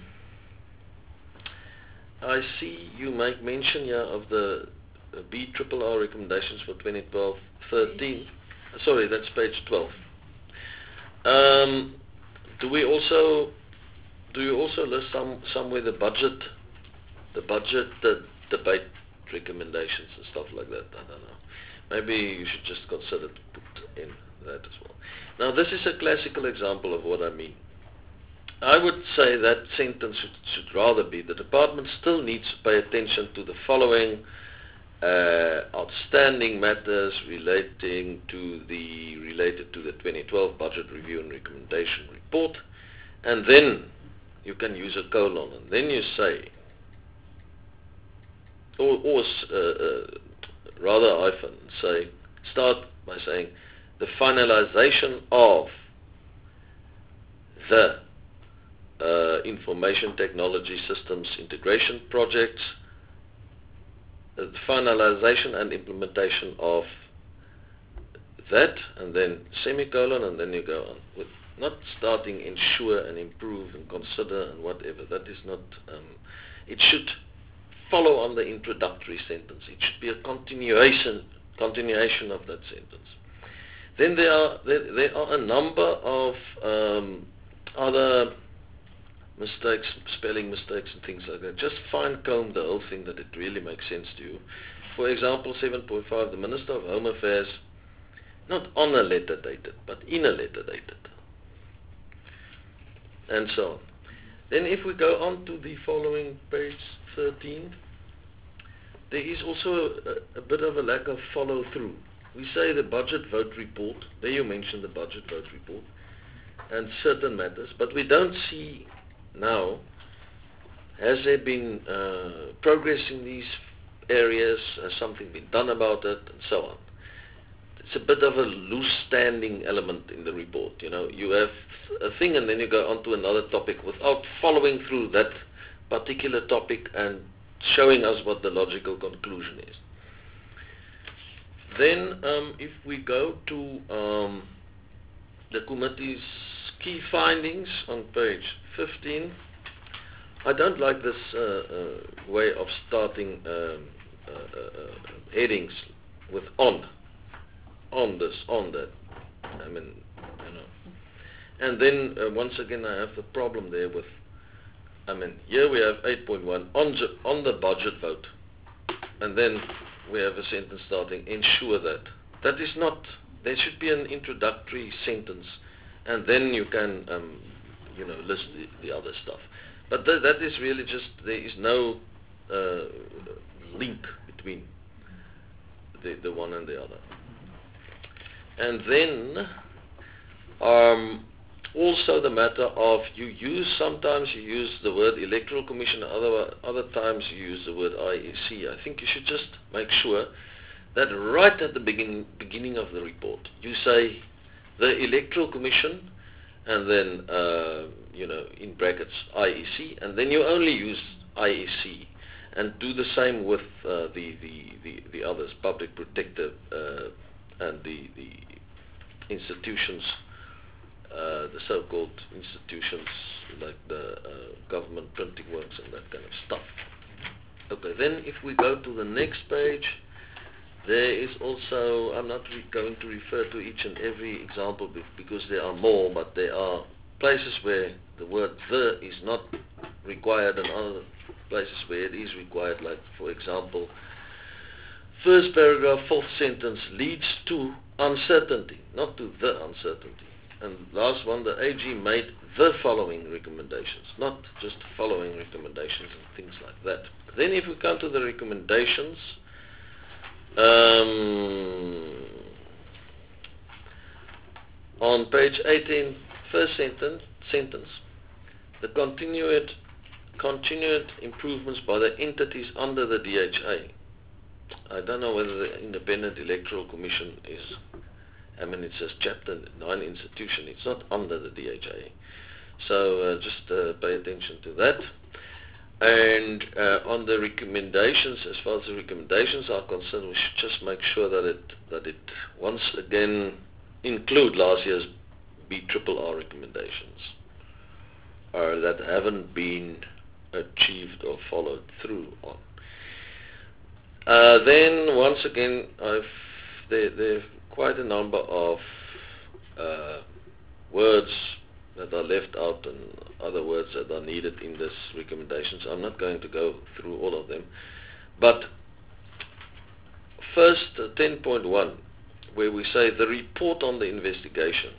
I see you make mention here of the BRRR recommendations for 2012-13. Sorry, that's page 12. Do you also list somewhere the budget debate recommendations and stuff like that? I don't know. Maybe you should just consider to put in that as well. Now, this is a classical example of what I mean. I would say that sentence should rather be: the department still needs to pay attention to the following outstanding matters related to the 2012 budget review and recommendation report, and then you can use a colon, and then you say, or rather hyphen, say, start by saying the finalization of the information technology systems integration projects, the finalization and implementation of that, and then semicolon, and then you go on. With not starting ensure and improve and consider and whatever. That is not, it should follow on the introductory sentence. It should be a continuation of that sentence. Then there are a number of other mistakes, spelling mistakes and things like that. Just fine-comb the whole thing that it really makes sense to you. For example, 7.5, the Minister of Home Affairs, not on a letter dated, but in a letter dated. And so on. Then if we go on to the following page 13, there is also a bit of a lack of follow-through. We say the budget vote report, there you mentioned the budget vote report, and certain matters, but we don't see now, has there been progress in these areas, has something been done about it, and so on. It's a bit of a loose standing element in the report. You know, you have a thing and then you go on to another topic without following through that particular topic and showing us what the logical conclusion is. Then if we go to the committee's key findings on page 15, I don't like this way of starting headings with on this, on that. I mean, you know. And then once again I have the problem there with, I mean, here we have 8.1 on the budget vote, and then we have a sentence starting ensure that. That is not, there should be an introductory sentence, and then you can you know, list the other stuff. But that is really just, there is no link between the one and the other. And then also the matter of, sometimes you use the word Electoral Commission, other times you use the word IEC. I think you should just make sure that right at the beginning of the report, you say the Electoral Commission, and then you know, in brackets IEC, and then you only use IEC, and do the same with the others, Public Protector and the institutions, the so-called institutions like the government printing works and that kind of stuff. Okay, then if we go to the next page, there is also, I'm not going to refer to each and every example because there are more, but there are places where the word the is not required and other places where it is required, like for example, first paragraph, fourth sentence, leads to uncertainty, not to the uncertainty. And last one, the AG made the following recommendations, not just following recommendations and things like that. Then if we come to the recommendations, on page 18, first sentence, the continued improvements by the entities under the DHA. I don't know whether the Independent Electoral Commission is, I mean, it says Chapter 9 institution, it's not under the DHA. So just pay attention to that. And on the recommendations, as far as the recommendations are concerned, we should just make sure that it once again include last year's BRRR recommendations that haven't been achieved or followed through on. Then once again, there are quite a number of words that are left out and other words that are needed in this recommendations. I'm not going to go through all of them, but first 10.1, where we say the report on the investigation.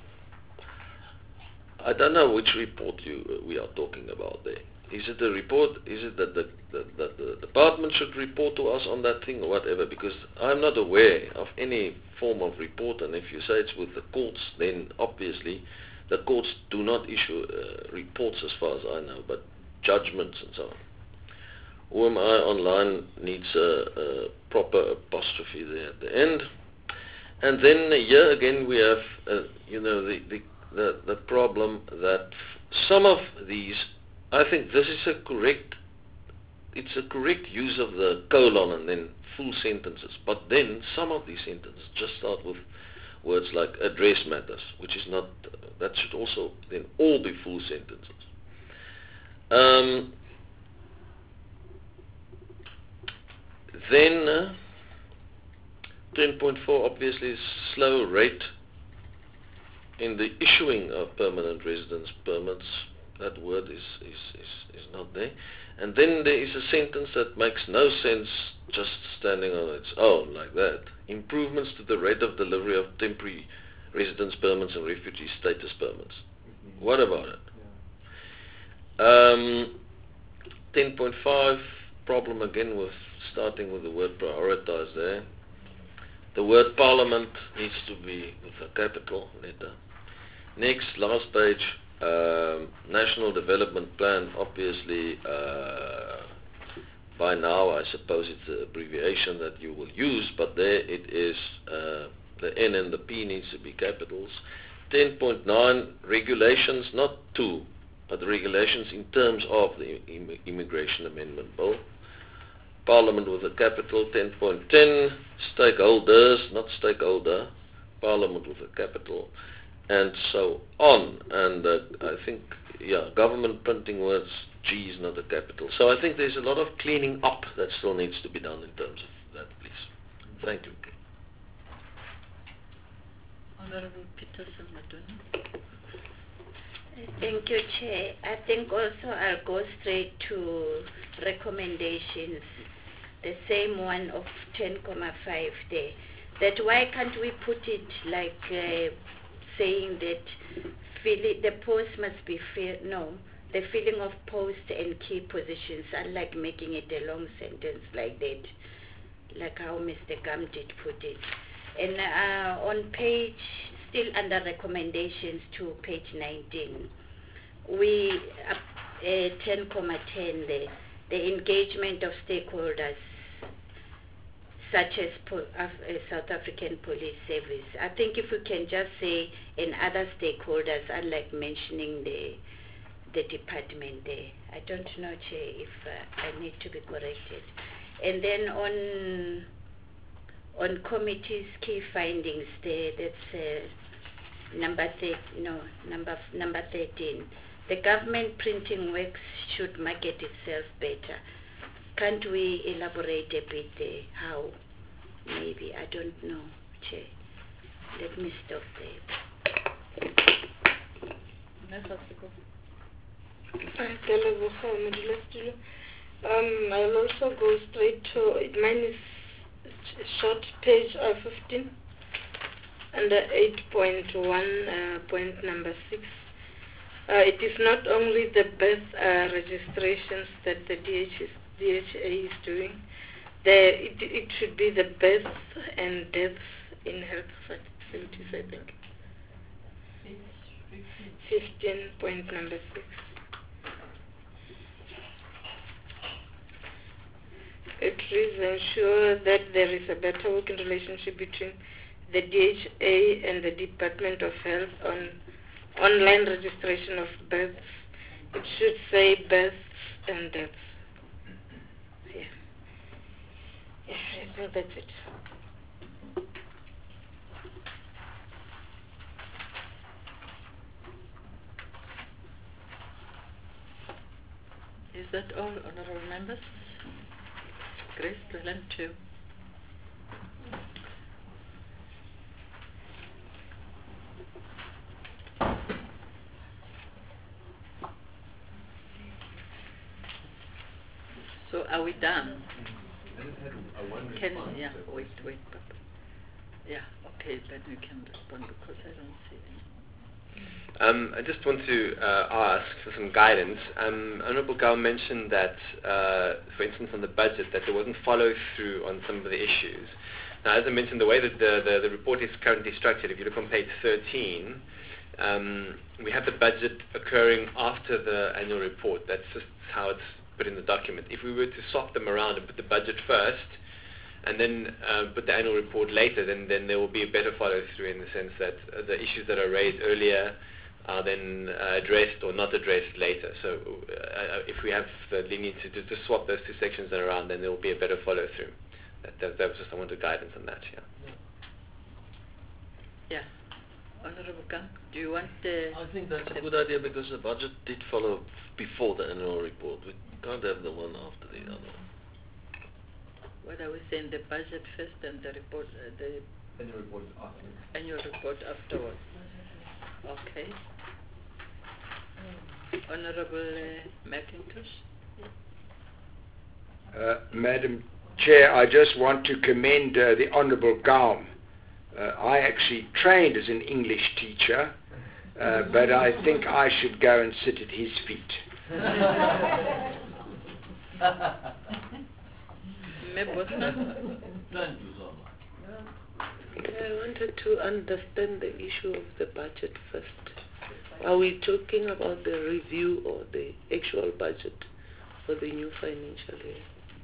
I don't know which report we are talking about there. Is it a report? Is it that the department should report to us on that thing or whatever? Because I'm not aware of any form of report, and if you say it's with the courts, then obviously the courts do not issue reports as far as I know, but judgments and so on. OMI Online needs a proper apostrophe there at the end. And then here again we have, the problem that some of these, I think this is it's a correct use of the colon and then full sentences, but then some of these sentences just start with words like address matters, which is not, that should also then all be full sentences. Then 10.4 obviously is slow rate in the issuing of permanent residence permits. That word is not there. And then there is a sentence that makes no sense just standing on its own like that. Improvements to the rate of delivery of temporary residence permits and refugee status permits. What about it? 10.5, problem again with starting with the word prioritize there. The word parliament needs to be with a capital letter. Next, last page, National Development Plan, obviously by now I suppose it's the abbreviation that you will use, but there it is, the N and the P needs to be capitals. 10.9, regulations, not to, but the regulations in terms of the Immigration Amendment Bill. Parliament with a capital. 10.10, stakeholders, not stakeholder, Parliament with a capital, and so on. And I think, yeah, government printing words, G is not a capital. So I think there's a lot of cleaning up that still needs to be done in terms of that, please. Thank you. Honorable Peterson Madonna. Thank you, Chair. I think also I'll go straight to recommendations, the same one of 10.5 there. That why can't we put it like saying that the post must be the filling of post and key positions, unlike making it a long sentence like that, like how Mr. Gum did put it. And on page, still under recommendations to page 19, we 10.10 there, the engagement of stakeholders such as South African Police Service. I think if we can just say and other stakeholders, unlike mentioning the department there. I don't know, Chair, if I need to be corrected. And then on committee's key findings there, that's number 13. The government printing works should market itself better. Can't we elaborate a bit there how maybe, I don't know, Chair. Let me stop there. I'll also go straight to, mine is short, page 15, under 8.1, point number 6. It is not only the birth registrations that the DHA is doing. It should be the births and deaths in health facilities, I think. 15, point number 6. It is ensure that there is a better working relationship between the DHA and the Department of Health on online registration of births. It should say births and deaths. Yeah, I think that's it. Is that all, honorable members? Grace, present too. So are we done? Yeah, wait, Papa. Yeah, okay, then you can respond because I don't see any. I just want to ask for some guidance. Honorable Gao mentioned that, for instance, on the budget, that there wasn't follow-through on some of the issues. Now, as I mentioned, the way that the report is currently structured, if you look on page 13, we have the budget occurring after the annual report. That's just how it's put in the document. If we were to swap them around and put the budget first, and then put the annual report later, then there will be a better follow-through in the sense that the issues that are raised earlier are then addressed or not addressed later. So if we have the leniency to swap those two sections around, then there will be a better follow-through. That was just, I wanted guidance on that, yeah. Yeah. Honorable Kang, do you want the... I think that's a good idea because the budget did follow before the annual report. We can't have the one after the other. What are we saying, the budget first and the report, the Annual report afterwards. Annual report afterwards. Okay. Honorable McIntosh. Madam Chair, I just want to commend the Honourable Gaum. I actually trained as an English teacher, but I think I should go and sit at his feet. I wanted to understand the issue of the budget first. Are we talking about the review or the actual budget for the new financial year?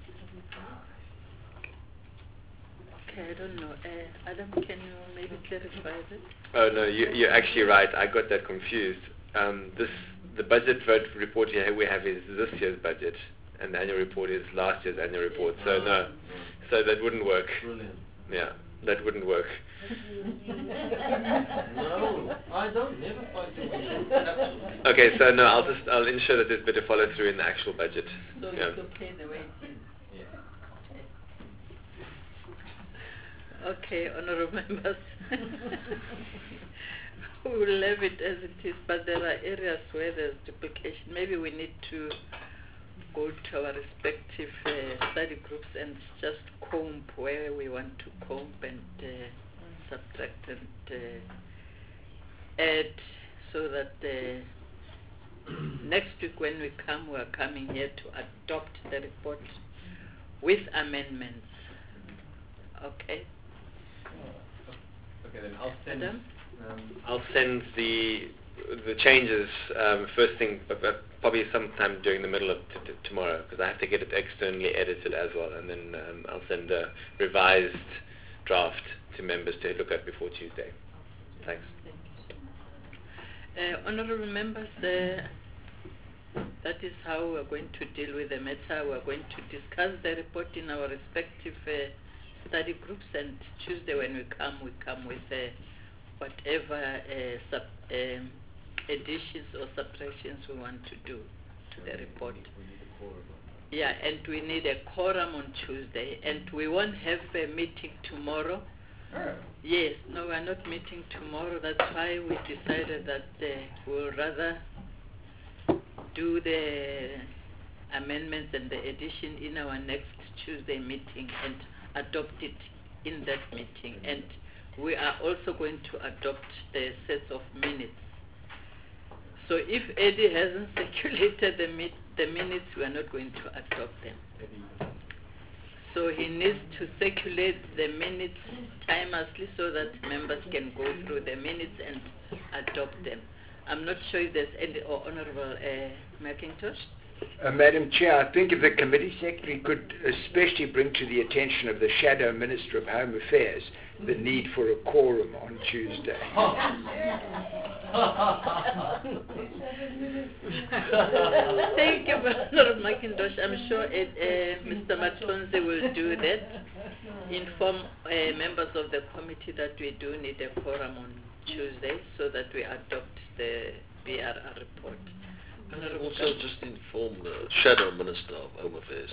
Okay, I don't know. Adam, can you maybe clarify this? Oh no, you're actually right. I got that confused. The budget vote report here we have is this year's budget, and the annual report is last year's annual report. So no, so that wouldn't work. Brilliant. Yeah, that wouldn't work. No, I don't never fight the winner. Absolutely. Okay, so no, I'll ensure that there's better follow through in the actual budget. So Yeah. it's okay the way it is. Okay, honorable members. We will leave it as it is, but there are areas where there's duplication. Maybe we need to go to our respective study groups and just comb where we want to comb and subtract and add, so that next week when we come, we are coming here to adopt the report with amendments. Okay? Okay, then I'll send. Adam? I'll send the changes first thing, but probably sometime during the middle of tomorrow, because I have to get it externally edited as well, and then I'll send a revised draft to members to look at before Tuesday. Thanks. Thank you so much. Honorable members, that is how we're going to deal with the matter. We're going to discuss the report in our respective study groups, and Tuesday when we come with whatever additions or subtractions we want to do to the report. Yeah, and we need a quorum on Tuesday, and we won't have a meeting tomorrow. Yes, no, we're not meeting tomorrow. That's why we decided that we'll rather do the amendments and the addition in our next Tuesday meeting and adopt it in that meeting. And we are also going to adopt the sets of minutes. So if Eddie hasn't circulated the minutes, we are not going to adopt them. So he needs to circulate the minutes timelessly so that members can go through the minutes and adopt them. I'm not sure if there's any, Honorable McIntosh? Madam Chair, I think if the committee secretary could especially bring to the attention of the Shadow Minister of Home Affairs the need for a quorum on Tuesday. Thank you, Honorable McIntosh. I'm sure Mr. Matsonze will do that. Inform members of the committee that we do need a quorum on Tuesday so that we adopt the BRR report. Also just inform the Shadow Minister of Home Affairs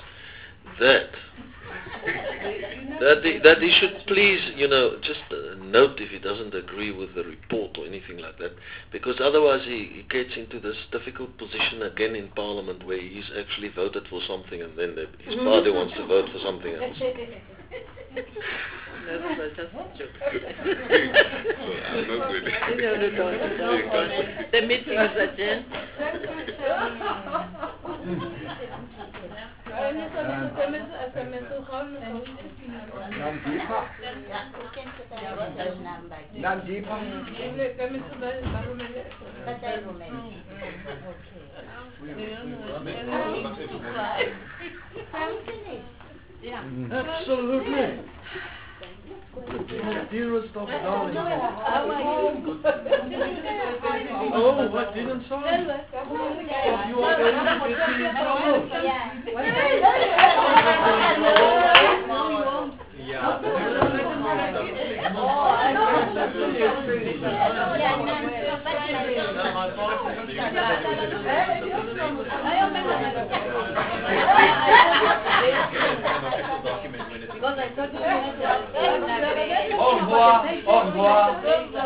that he should please, just note if he doesn't agree with the report or anything like that, because otherwise he gets into this difficult position again in Parliament where he's actually voted for something and then his party wants to vote for something else. That was just a joke. No, the meeting is adjourned. Absolutely. The dearest of darlings. Oh, what didn't sound? But you are going to get me in trouble. Au revoir, au revoir.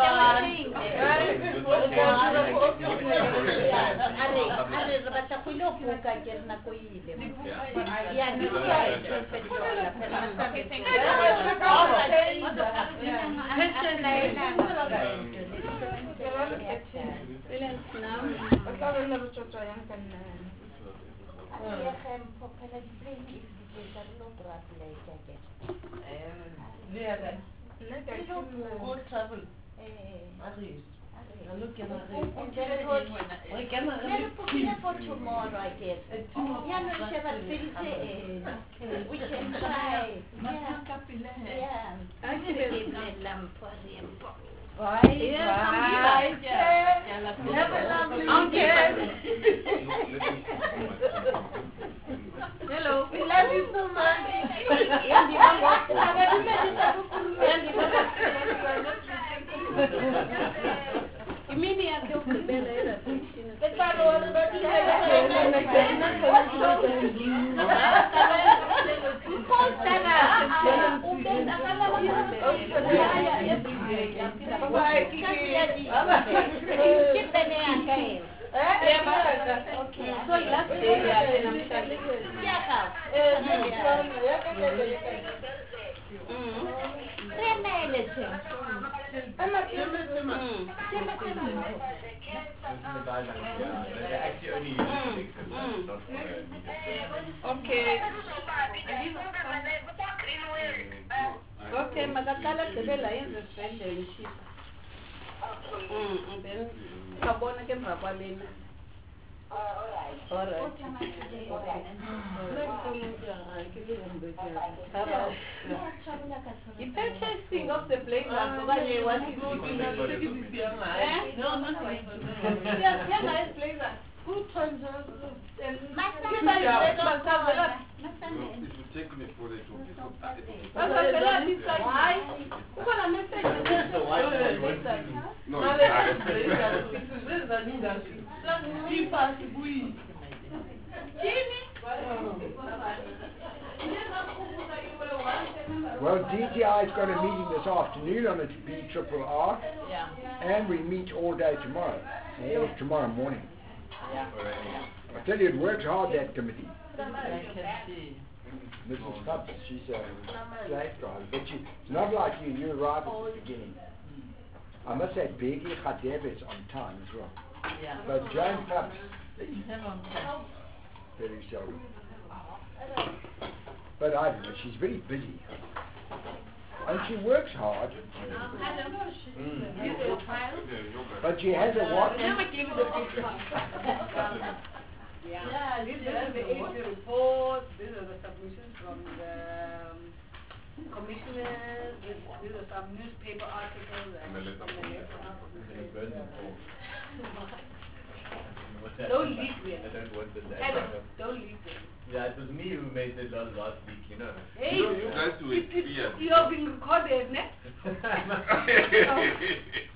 For tomorrow, I guess. We can try. Hello. We love you so much. Okay, makakala gqibela yenze sibhedlele ishisa. And then sabona ke emva kwalena. All right. The purchasing of the playground. No, not nice playground. Good times. It will take me for it to be so Well, DTI's got a meeting this afternoon on its BRRR, Yeah. and we meet all day tomorrow, or tomorrow morning. Yeah. I tell you, it works hard, that committee. I can see. Mrs. Tubbs, she's a slave driver, but she's not like you. You arrived at the beginning. I must say, Biggie Khadeb is on time as well. Yeah. But Joan Tubbs, Never on time. very seldom. But I don't know, she's very busy. And she works hard. But she has a what? Yeah, these are the age reports, these are the submissions from the commissioners, these are some newspaper articles and from the letter. Don't leak them. I don't want that. Adam, don't leak them. Yeah, it was me who made the last week, you know. Hey, You guys do it. you're being recorded, ne?